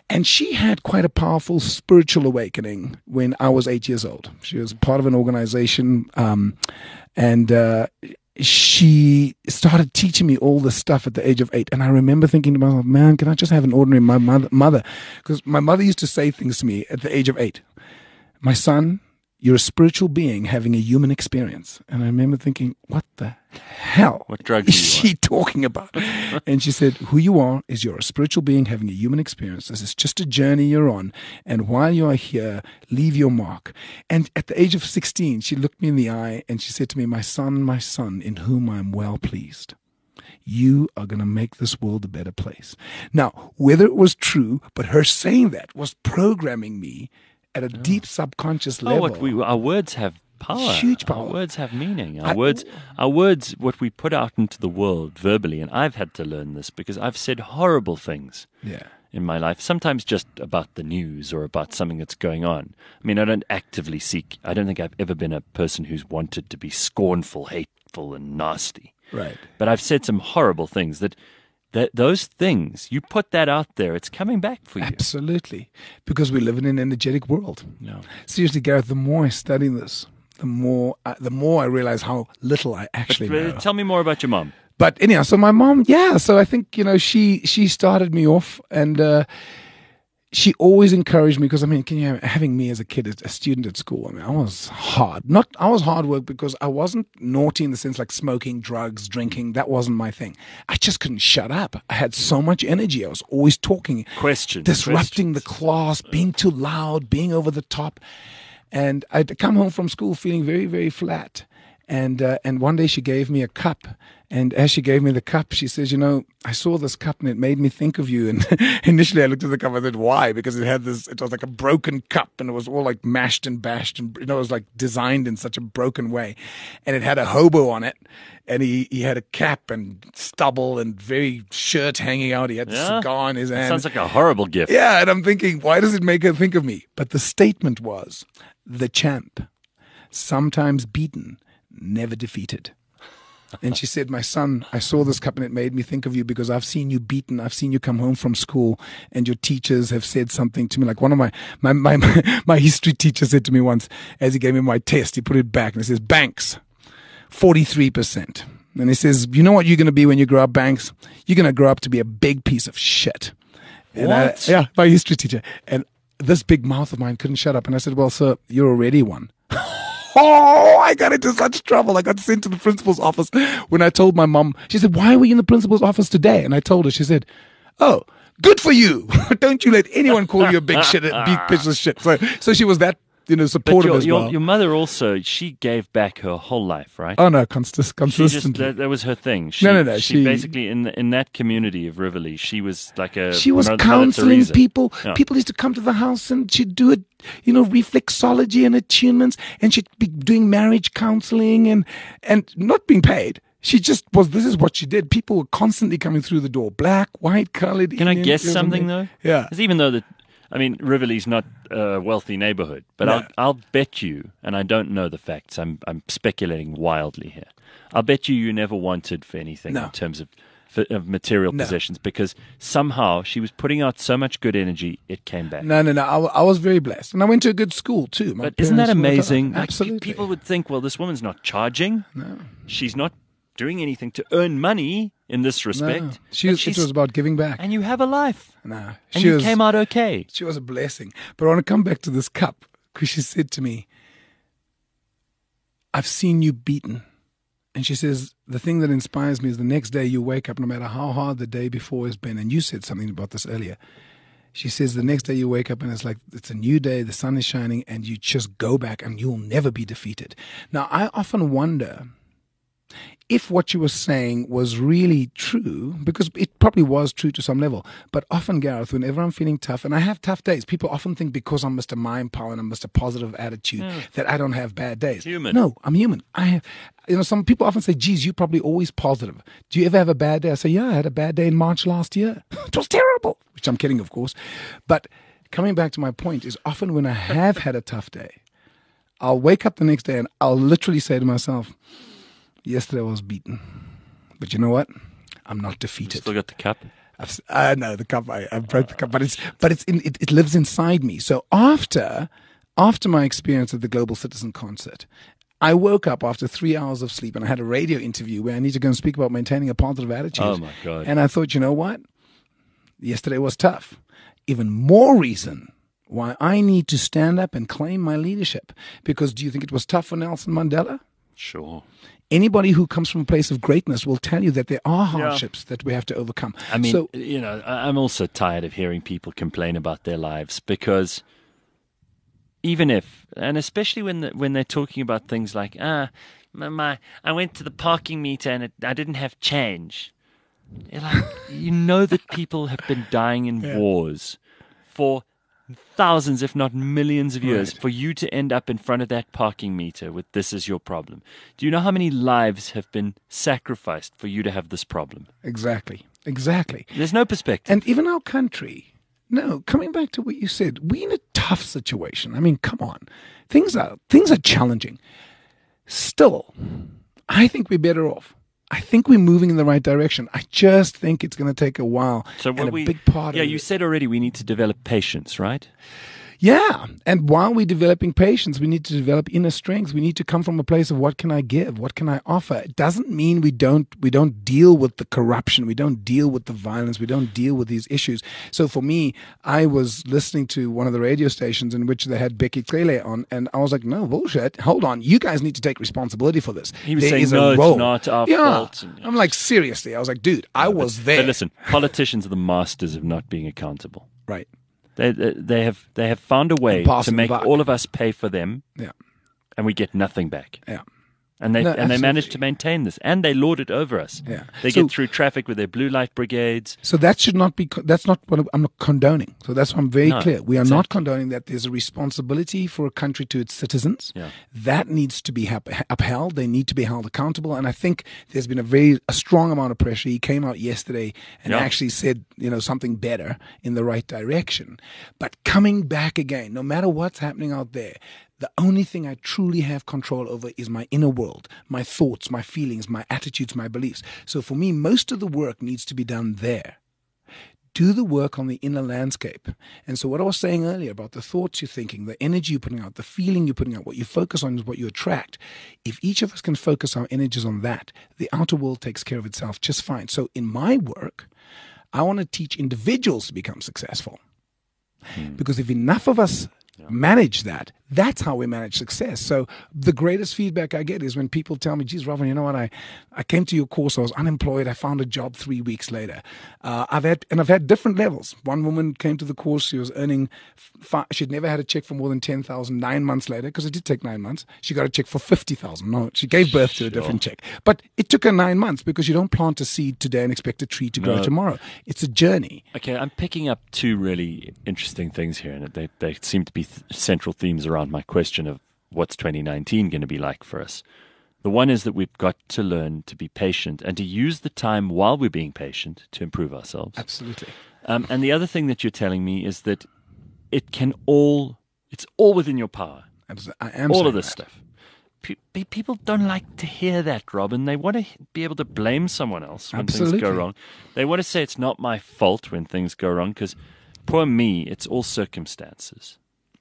And she had quite a powerful spiritual awakening when I was eight years old. She was part of an organization, um, and uh, she started teaching me all this stuff at the age of eight. And I remember thinking to myself, man, can I just have an ordinary my mother? mother? Because my mother used to say things to me at the age of eight. My son, you're a spiritual being having a human experience. And I remember thinking, what the hell What drug is do you she talking about? And she said, who you are is you're a spiritual being having a human experience. This is just a journey you're on. And while you are here, leave your mark. And at the age of sixteen, she looked me in the eye and she said to me, my son, my son, in whom I am well pleased. You are going to make this world a better place. Now, whether it was true, but her saying that was programming me at a deep subconscious level. Oh, what we, our words have power. Huge power. Our words have meaning. Our I- words, our words, what we put out into the world verbally, and I've had to learn this because I've said horrible things Yeah. in my life, sometimes just about the news or about something that's going on. I mean, I don't actively seek, I don't think I've ever been a person who's wanted to be scornful, hateful, and nasty. Right. But I've said some horrible things that, that those things, you put that out there, it's coming back for you. Absolutely. Because we live in an energetic world. No. Seriously, Gareth, the more I study this, the more I, the more I realize how little I actually But, uh, know. tell me more about your mom. But anyhow, so my mom, yeah, so I think, you know, she she started me off, and uh, she always encouraged me because, I mean, can you having me as a kid, as a student at school, I mean, I was hard. Not, I was hard work because I wasn't naughty in the sense like smoking, drugs, drinking. That wasn't my thing. I just couldn't shut up. I had so much energy. I was always talking. Questions. Disrupting the questions. class, being too loud, being over the top. And I'd come home from school feeling very, very flat. And uh, and one day she gave me a cup. And as she gave me the cup, she says, you know, I saw this cup and it made me think of you. And initially I looked at the cup and I said, why? Because it had this, it was like a broken cup and it was all like mashed and bashed. And, you know, it was like designed in such a broken way. And it had a hobo on it. And he, he had a cap and stubble and very shirt hanging out. He had the Yeah. cigar in his hand. Sounds like a horrible gift. Yeah, and I'm thinking, why does it make her think of me? But the statement was, the champ, sometimes beaten, never defeated. And she said, my son, I saw this cup and it made me think of you because I've seen you beaten. I've seen you come home from school and your teachers have said something to me. Like one of my, my, my, my history teacher said to me once, as he gave me my test, he put it back and he says, Banks, forty-three percent. And he says, you know what you're going to be when you grow up, Banks? You're going to grow up to be a big piece of shit. And I- What? yeah, my history teacher. And this big mouth of mine couldn't shut up. And I said, well, sir, you're already one. Oh, I got into such trouble. I got sent to the principal's office when I told my mom. She said, why were you in the principal's office today? And I told her, she said, oh, good for you. Don't you let anyone call you a big shit, big piece of shit. So, so she was that, you know, But supportive your, as your, well. your mother also, she gave back her whole life, right? Oh, no, consist- She just, consistently. that, that was her thing. She, No, no, no, She, she- basically, in the, in that community of Rivoli, she was like a. She was Mother counseling Teresa. people. Yeah. People used to come to the house and she'd do it, you know, reflexology and attunements, and she'd be doing marriage counseling and, and not being paid. She just was, this is what she did. People were constantly coming through the door, black, white, colored. Can I Indian, guess you know, something, though? Yeah. Because even though, the, I mean, Rivoli's not a wealthy neighborhood, but No. I'll, I'll bet you, and I don't know the facts, I'm, I'm speculating wildly here. I'll bet you you never wanted for anything No. in terms of, for, of material No. possessions because somehow she was putting out so much good energy, it came back. No, no, no. I, wa- I was very blessed. And I went to a good school too. My But isn't that parents were- amazing? Like, Absolutely. people would think, well, this woman's not charging. No. She's not doing anything to earn money in this No. respect. She but was, it she's- was about giving back. and you have a life. No. And She you was, came out okay. she was a blessing. But I want to come back to this cup because she said to me, I've seen you beaten. And she says, the thing that inspires me is the next day you wake up, no matter how hard the day before has been. And you said something about this earlier. She says, the next day you wake up and it's like, it's a new day, the sun is shining, and you just go back and you'll never be defeated. Now, I often wonder if what you were saying was really true, because it probably was true to some level. But often, Gareth, whenever I'm feeling tough, and I have tough days, people often think because I'm Mister Mind Power and I'm Mister Positive Attitude that I don't have bad days. Human. No, I'm human. I have, you know, some people often say, geez, you're probably always positive. Do you ever have a bad day? I say, yeah, I had a bad day in March last year. It was terrible, which I'm kidding, of course. But coming back to my point is often when I have had a tough day, I'll wake up the next day and I'll literally say to myself, yesterday I was beaten, but you know what? I'm not defeated. Still got the cup. I've, uh, no, the cup. I, I broke the cup, but it's but it's in, it, it lives inside me. So after after my experience at the Global Citizen Concert, I woke up after three hours of sleep and I had a radio interview where I need to go and speak about maintaining a positive attitude. Oh my God! And I thought, you know what? Yesterday was tough. Even more reason why I need to stand up and claim my leadership. Because do you think it was tough for Nelson Mandela? Sure. Anybody who comes from a place of greatness will tell you that there are hardships yeah. that we have to overcome. I mean, so, you know, I'm also tired of hearing people complain about their lives because even if, and especially when the, when they're talking about things like, ah, my, my I went to the parking meter and it, I didn't have change. You're like, you know that people have been dying in yeah. wars for thousands, if not millions of years, right. for you to end up in front of that parking meter with this is your problem. Do you know how many lives have been sacrificed for you to have this problem? Exactly. Exactly. There's no perspective. And even our country, no, coming back to what you said, we're in a tough situation. I mean, come on. Things are things are challenging. Still, I think we're better off. I think we're moving in the right direction. I just think it's going to take a while. So what and a we, big part yeah, of you it, said already we need to develop patience, right? Yeah. And while we're developing patience, we need to develop inner strength. We need to come from a place of what can I give? What can I offer? It doesn't mean we don't we don't deal with the corruption. We don't deal with the violence. We don't deal with these issues. So for me, I was listening to one of the radio stations in which they had Becky Cele on, and I was like, no, bullshit. Hold on. You guys need to take responsibility for this. He was there saying, is no, a role. it's not our yeah. fault. And, I'm like, seriously. I was like, dude, I no, was but, there. But listen, politicians are the masters of not being accountable. Right. They, they they have they have found a way to make all of us pay for them, yeah, and we get nothing back. Yeah, and they no, and absolutely. they manage to maintain this, and they lord it over us. Yeah, they so, get through traffic with their blue light brigades. So that should not be. That's not what I'm not condoning. So that's why I'm very no, clear. We are exactly. not condoning that. There's a responsibility for a country to its citizens. Yeah. That needs to be upheld. They need to be held accountable. And I think there's been a very a strong amount of pressure. He came out yesterday and yeah. actually said, you know, something better in the right direction. But coming back again, no matter what's happening out there, the only thing I truly have control over is my inner world, my thoughts, my feelings, my attitudes, my beliefs. So for me, most of the work needs to be done there. Do the work on the inner landscape. And so what I was saying earlier about the thoughts you're thinking, the energy you're putting out, the feeling you're putting out, what you focus on is what you attract. If each of us can focus our energies on that, the outer world takes care of itself just fine. So in my work, I want to teach individuals to become successful. Hmm. Because if enough of us manage that, that's how we manage success. So the greatest feedback I get is when people tell me, geez, Robin, you know what, I, I came to your course, I was unemployed, I found a job three weeks later. Uh, I've had, and I've had different levels. One woman came to the course, she was earning, five, she'd never had a check for more than ten thousand. Nine months later, because it did take nine months, she got a check for fifty thousand. No, she gave birth to a different check. But it took her nine months because you don't plant a seed today and expect a tree to grow no. tomorrow. It's a journey. Okay, I'm picking up two really interesting things here, and they, they seem to be th- central themes around my question of what's twenty nineteen going to be like for us. The one is that we've got to learn to be patient and to use the time while we're being patient to improve ourselves. Absolutely. Um, and the other thing that you're telling me is that it can all, it's all within your power. I am all of this that. stuff. Pe- people don't like to hear that, Robin. They want to be able to blame someone else when Absolutely. things go wrong. They want to say it's not my fault when things go wrong because, poor me, it's all circumstances.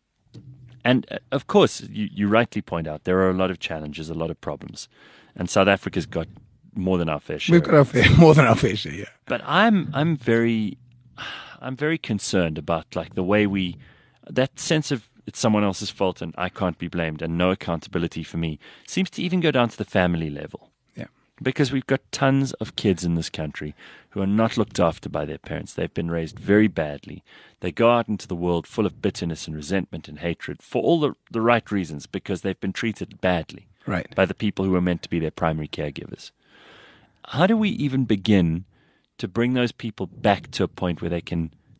And, uh, of course, you, you rightly point out, there are a lot of challenges, a lot of problems. And South Africa's got more than our fair share. We've got our fair, more than our fair share, yeah. But I'm I'm very I'm very concerned about like the way we, that sense of it's someone else's fault and I can't be blamed and no accountability for me seems to even go down to the family level. Yeah. Because we've got tons of kids in this country who are not looked after by their parents. They've been raised very badly. They go out into the world full of bitterness and resentment and hatred for all the, the right reasons because they've been treated badly right. by the people who are meant to be their primary caregivers. How do we even begin to bring those people back to a point where they can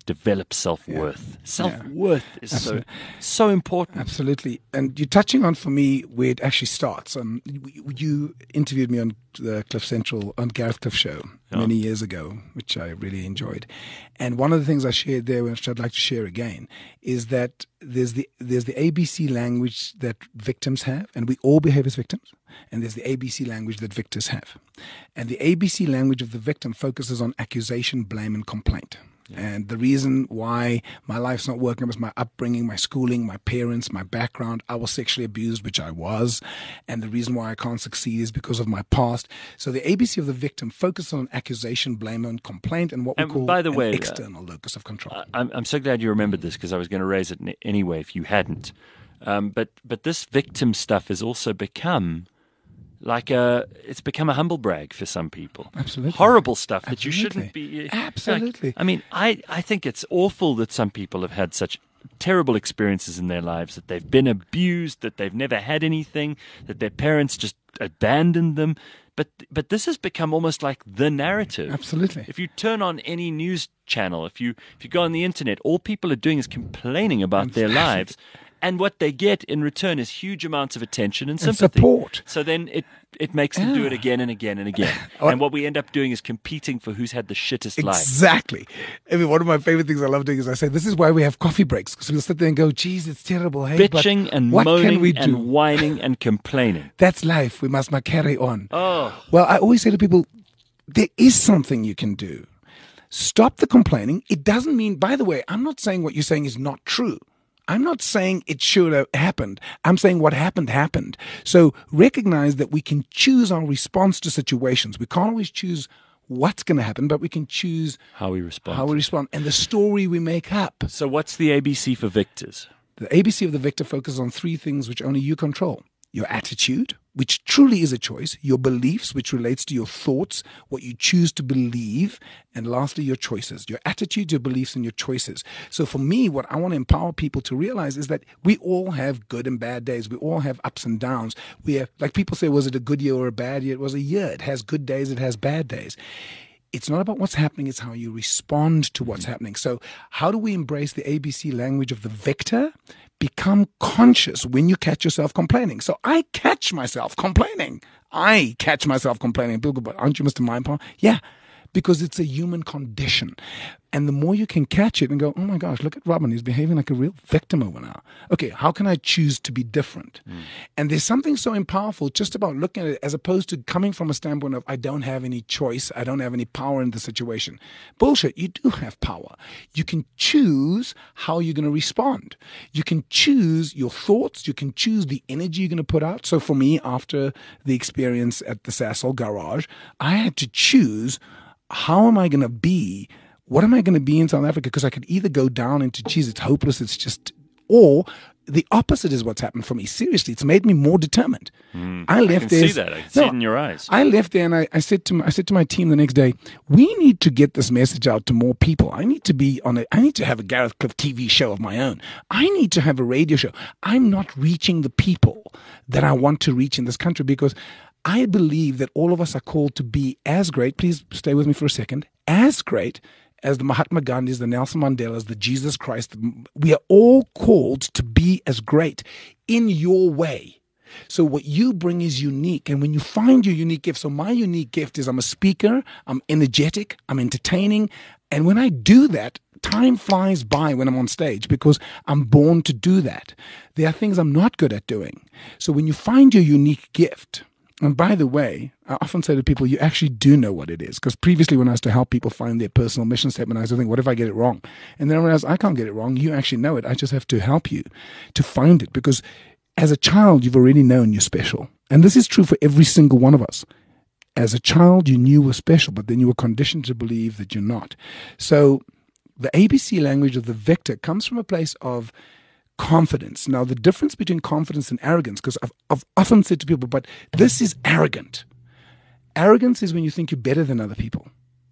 develop self-worth. Self-worth is so so important. Absolutely. And you're touching on, for me, where it actually starts. Um, you interviewed me on the Cliff Central, on Gareth Cliff show Yeah. many years ago, which I really enjoyed. And one of the things I shared there, which I'd like to share again, is that there's the there's the A B C language that victims have, and we all behave as victims. And there's the A B C language that victors have. And the A B C language of the victim focuses on accusation, blame, and complaint. Yeah. And the reason why my life's not working was my upbringing, my schooling, my parents, my background. I was sexually abused, which I was. And the reason why I can't succeed is because of my past. So the A B C of the victim focuses on accusation, blame, and complaint, and what we And call by the an way, external uh, locus of control. I'm, I'm so glad you remembered this, because I was going to raise it anyway if you hadn't. Um, but but this victim stuff has also become like a, it's become a humble brag for some people. Absolutely. Horrible stuff that Absolutely. you shouldn't be. Absolutely. Like, I mean, I, I think it's awful that some people have had such terrible experiences in their lives, that they've been abused, that they've never had anything, that their parents just abandoned them. But but this has become almost like the narrative. Absolutely. If you turn on any news channel, if you if you go on the internet, all people are doing is complaining about their lives. And what they get in return is huge amounts of attention and sympathy. And support. So then it, it makes them do it again and again and again. And what we end up doing is competing for who's had the shittest life. Exactly. I mean, one of my favorite things I love doing is I say, this is why we have coffee breaks. Because we'll sit there and go, geez, it's terrible. Hey, Bitching but and what moaning can we do? and whining and complaining. That's life. We must carry on. Oh. Well, I always say to people, there is something you can do. Stop the complaining. It doesn't mean, by the way, I'm not saying what you're saying is not true. I'm not saying it should have happened. I'm saying what happened, happened. So recognize that we can choose our response to situations. We can't always choose what's going to happen, but we can choose How we respond. how we respond and the story we make up. So what's the A B C for victors? The A B C of the victor focuses on three things which only you control. Your attitude, which truly is a choice, your beliefs, which relates to your thoughts, what you choose to believe, and lastly, your choices, your attitude, your beliefs, and your choices. So for me, what I want to empower people to realize is that we all have good and bad days. We all have ups and downs. We have, like people say, was it a good year or a bad year? It was a year. It has good days. It has bad days. It's not about what's happening. It's how you respond to what's happening. So how do we embrace the A B C language of the victor? Become conscious when you catch yourself complaining. So I catch myself complaining. I catch myself complaining. People go, but aren't you Mister Mindpower? Yeah, because it's a human condition. And the more you can catch it and go, oh my gosh, look at Robin. He's behaving like a real victim over now. Okay, how can I choose to be different? Mm. And there's something so powerful just about looking at it as opposed to coming from a standpoint of, I don't have any choice. I don't have any power in the situation. Bullshit. You do have power. You can choose how you're going to respond. You can choose your thoughts. You can choose the energy you're going to put out. So for me, after the experience at the Sasol garage, I had to choose, how am I going to be? What am I going to be in South Africa? Because I could either go down into, geez, it's hopeless, it's just, or the opposite is what's happened for me. Seriously, it's made me more determined. Mm, I left I can there. see that. I can see no, it in your eyes. I left there and I, I said to my, I said to my team the next day, we need to get this message out to more people. I need to be on a, I need to have a Gareth Cliff T V show of my own. I need to have a radio show. I'm not reaching the people that I want to reach in this country because I believe that all of us are called to be as great. Please stay with me for a second. As great as the Mahatma Gandhis, the Nelson Mandelas, the Jesus Christ. We are all called to be as great in your way. So what you bring is unique. And when you find your unique gift, so my unique gift is I'm a speaker, I'm energetic, I'm entertaining. And when I do that, time flies by when I'm on stage because I'm born to do that. There are things I'm not good at doing. So when you find your unique gift, and by the way, I often say to people, you actually do know what it is. Because previously when I used to help people find their personal mission statement, I used to think, what if I get it wrong? And then I realized I can't get it wrong. You actually know it. I just have to help you to find it. Because as a child, you've already known you're special. And this is true for every single one of us. As a child, you knew you were special, but then you were conditioned to believe that you're not. So the A B C language of the victor comes from a place of confidence. Now, the difference between confidence and arrogance, because I've, I've often said to people, but this is arrogant. Arrogance is when you think you're better than other people.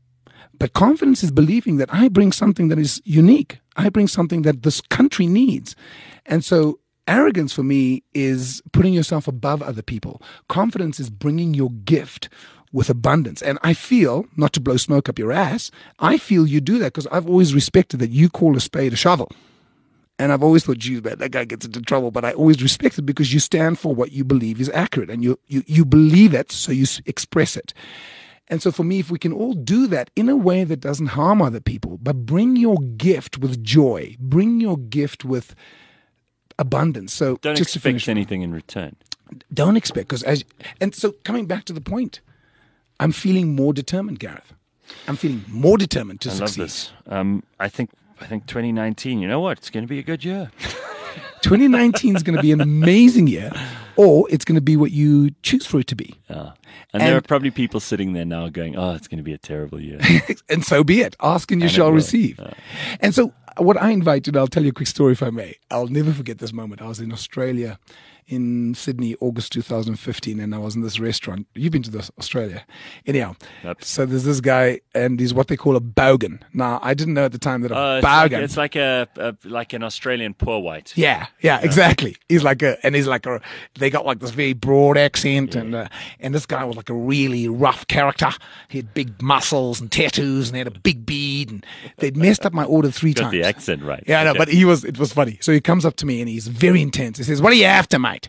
But confidence is believing that I bring something that is unique. I bring something that this country needs. And so arrogance for me is putting yourself above other people. Confidence is bringing your gift with abundance. And I feel, not to blow smoke up your ass, I feel you do that because I've always respected that you call a spade a shovel. And I've always thought, geez, man, that guy gets into trouble. But I always respect it because you stand for what you believe is accurate. And you you, you believe it, so you s- express it. And so for me, if we can all do that in a way that doesn't harm other people, but bring your gift with joy, bring your gift with abundance. So Don't just to expect finish, anything in return. don't expect, because as and so coming back to the point, I'm feeling more determined, Gareth. I'm feeling more determined to I succeed. love this. Um, I think I think twenty nineteen, you know what? It's going to be a good year. twenty nineteen is going to be an amazing year, or it's going to be what you choose for it to be. Yeah. And, there are And- probably people sitting there now going, oh, it's going to be a terrible year. And so be it. Ask and you And it shall will. receive. And so what I invited, I'll tell you a quick story if I may. I'll never forget this moment. I was in Australia, in Sydney, August two thousand fifteen, and I was in this restaurant. You've been to this Australia. Anyhow, Yep. so there's this guy, and he's what they call a bogan. Now, I didn't know at the time that a Oh, it's, like, bogan... it's like a, a like an Australian poor white. Yeah, yeah, exactly. He's like a, and he's like a, they got like this very broad accent, and uh, and this guy was like a really rough character. He had big muscles and tattoos, and he had a big beard, and they'd messed up my order three Got times. the accent right. Yeah, I know, Okay. but he was, it was funny. So he comes up to me and he's very intense. He says, "What are you after, mate?"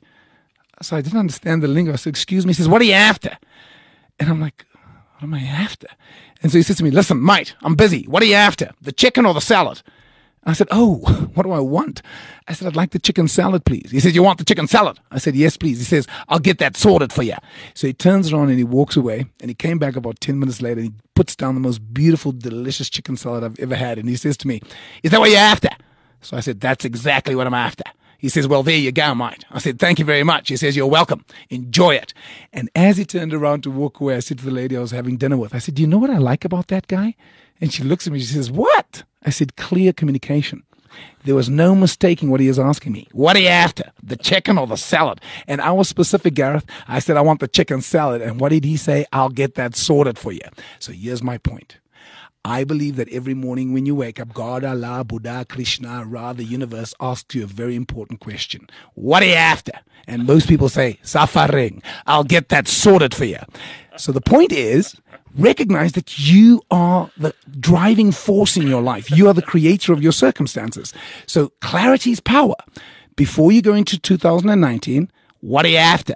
So I didn't understand the lingo. I said, "Excuse me." He says, "What are you after?" And I'm like, "What am I after?" And so he says to me, "Listen, mate, I'm busy. What are you after? The chicken or the salad?" I said, "Oh, what do I want?" I said, "I'd like the chicken salad, please." He said, "You want the chicken salad?" I said, "Yes, please." He says, "I'll get that sorted for you." So he turns around and he walks away, and he came back about ten minutes later, and he puts down the most beautiful, delicious chicken salad I've ever had. And he says to me, "Is that what you're after?" So I said, "That's exactly what I'm after." He says, "Well, there you go, mate." I said, "Thank you very much." He says, "You're welcome. Enjoy it." And as he turned around to walk away, I said to the lady I was having dinner with, I said, "Do you know what I like about that guy?" And she looks at me, she says, "What?" I said, "Clear communication." There was no mistaking what he was asking me. "What are you after? The chicken or the salad?" And I was specific, Gareth. I said, "I want the chicken salad." And what did he say? "I'll get that sorted for you." So here's my point. I believe that every morning when you wake up, God, Allah, Buddha, Krishna, Ra, the universe asks you a very important question. What are you after? And most people say, "Suffering. I'll get that sorted for you." So the point is, recognize that you are the driving force in your life. You are the creator of your circumstances. So clarity is power. Before you go into two thousand nineteen, what are you after?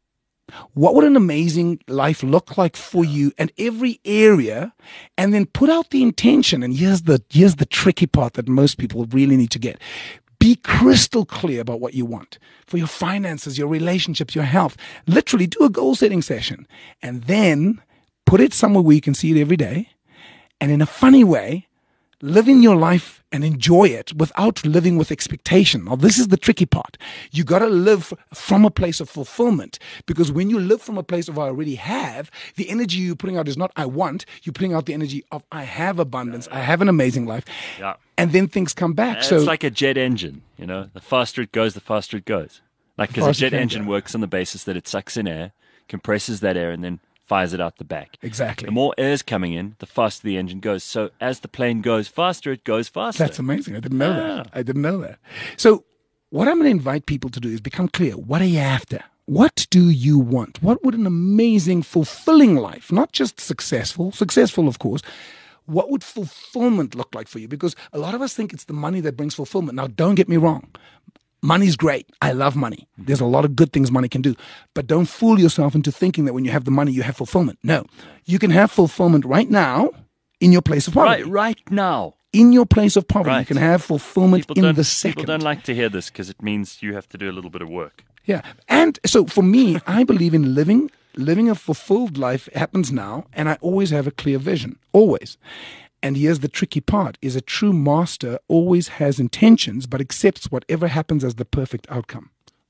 What would an amazing life look like for you in every area? And then put out the intention. And here's the, here's the tricky part that most people really need to get. Be crystal clear about what you want for your finances, your relationships, your health. Literally do a goal setting session and then put it somewhere where you can see it every day. And in a funny way, live in your life and enjoy it without living with expectation. Now, this is the tricky part. You got to live from a place of fulfillment, because when you live from a place of I already have, the energy you're putting out is not I want. You're putting out the energy of I have abundance. I have an amazing life. Yeah. And then things come back. It's so like a jet engine, you know. The faster it goes, the faster it goes. Like, because a faster it jet can engine go. works on the basis that it sucks in air, compresses that air, and then fires it out the back. Exactly. The more air's coming in, the faster the engine goes. So as the plane goes faster, it goes faster. That's amazing. I didn't know Yeah. that. I didn't know that. So what I'm going to invite people to do is become clear. What are you after? What do you want? What would an amazing, fulfilling life, not just successful, successful, of course, what would fulfillment look like for you? Because a lot of us think it's the money that brings fulfillment. Now, don't get me wrong. Money's great. I love money. There's a lot of good things money can do. But don't fool yourself into thinking that when you have the money, you have fulfillment. No. You can have fulfillment right now in your place of poverty. Right, right now. In your place of poverty, you Right. can have fulfillment People in don't, the second. people don't like to hear this because it means you have to do a little bit of work. Yeah. And so for me, I believe in living living a fulfilled life happens now, and I always have a clear vision. Always. And here's the tricky part, is a true master always has intentions, but accepts whatever happens as the perfect outcome.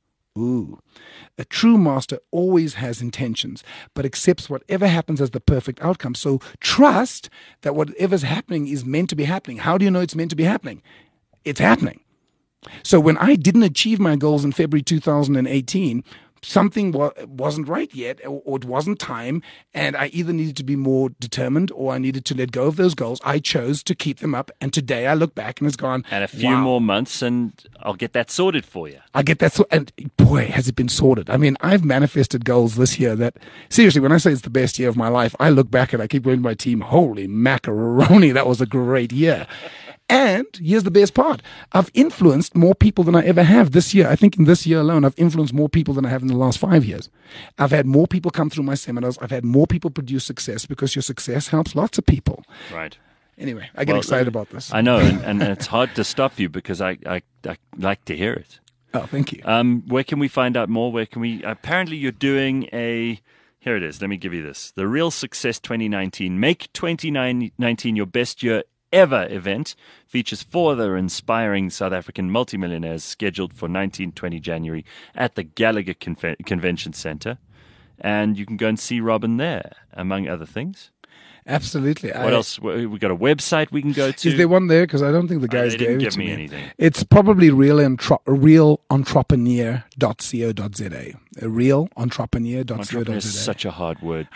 Ooh. A true master always has intentions, but accepts whatever happens as the perfect outcome. So trust that whatever's happening is meant to be happening. How do you know it's meant to be happening? It's happening. So when I didn't achieve my goals in February two thousand eighteen, something wa- wasn't right yet, or, or it wasn't time, and I either needed to be more determined or I needed to let go of those goals. I chose to keep them up, and today I look back and it's gone. And a few wow. more months, and I'll get that sorted for you. I get that, so, and boy, has it been sorted. I mean, I've manifested goals this year that, seriously, when I say it's the best year of my life, I look back and I keep going to my team, holy macaroni, that was a great year. And here's the best part. I've influenced more people than I ever have this year. I think in this year alone, I've influenced more people than I have in the last five years. I've had more people come through my seminars. I've had more people produce success because your success helps lots of people. Right. Anyway, I get Well, excited about this. I know, and, and it's hard to stop you because I, I, I like to hear it. Oh, thank you. Um, where can we find out more? Where can we? Apparently, you're doing a. Here it is. Let me give you this: the Real Success twenty nineteen. Make twenty nineteen your best year ever event. Features four other inspiring South African multimillionaires scheduled for nineteen twenty January at the Gallagher Conven- Convention Center, and you can go and see Robin there, among other things. Absolutely. What I, else? We got a website we can go to. Is there one there? Because I don't think the Oh, guys they didn't gave it give to me me. anything. It's probably real entro- real entrepreneur dot co dot za. real entrepreneur dot co Entrepreneur dot is za. such a hard word.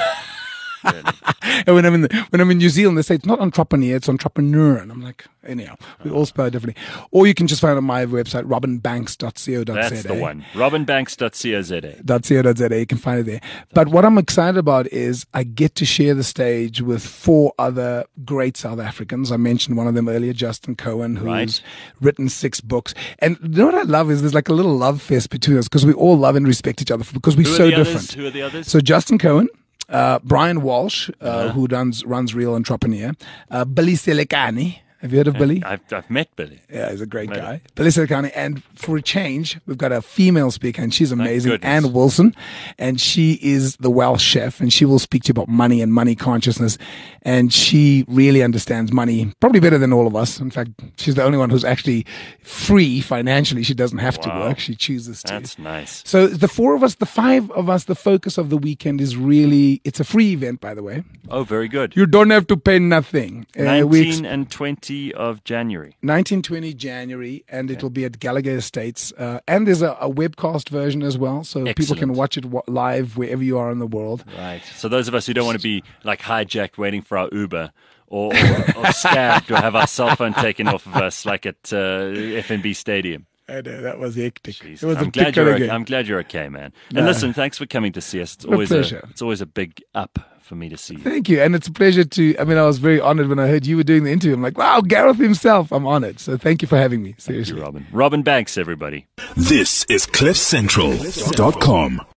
Really. And when I'm in the, when I'm in New Zealand, they say it's not entrepreneur, it's entrepreneur, and I'm like, anyhow, we all spell it differently. Or you can just find it on my website, robin banks dot co dot za. That's the one. robin banks dot co dot za. .co dot za. You can find it there. But what I'm excited about is I get to share the stage with four other great South Africans. I mentioned one of them earlier, Justin Cohen, who's Right. written six books. And you know what I love is there's like a little love fest between us because we all love and respect each other because we're Who are so the others? different. Who are the others? So Justin Cohen, uh, Brian Walsh, uh, Uh-huh. who runs runs Real Entrepreneur, uh, Billy Selekani. Have you heard of Billy? I've, I've met Billy. Yeah, he's a great Right. guy. Billy Selekani. And for a change, we've got a female speaker, and she's amazing, goodness. Anne Wilson. And she is the Welsh chef, and she will speak to you about money and money consciousness. And she really understands money, probably better than all of us. In fact, she's the only one who's actually free financially. She doesn't have to Wow. work. She chooses to. That's nice. So the four of us, the five of us, the focus of the weekend is really, it's a free event, by the way. Oh, very good. You don't have to pay nothing. Uh, we ex- nineteen and twenty of January. nineteen twenty January, and it will be at Gallagher Estates. Uh, and there's a, a webcast version as well, so people can Excellent. watch it wa- live wherever you are in the world. Right. So those of us who don't want to be like hijacked waiting for our Uber or, or, or stabbed or have our cell phone taken off of us like at uh, F N B Stadium. I know, that was hectic. Jeez. It was I'm a glad ticker you're. again. I'm glad you're okay, man. And No. listen, thanks for coming to see us. It's My always a. pleasure. It's always a big up for me to see you. Thank you, and it's a pleasure to. I mean, I was very honored when I heard you were doing the interview. I'm like, wow, Gareth himself. I'm honored. So thank you for having me. Thank Seriously. you, Robin. Robin Banks, everybody. This is cliff central dot com.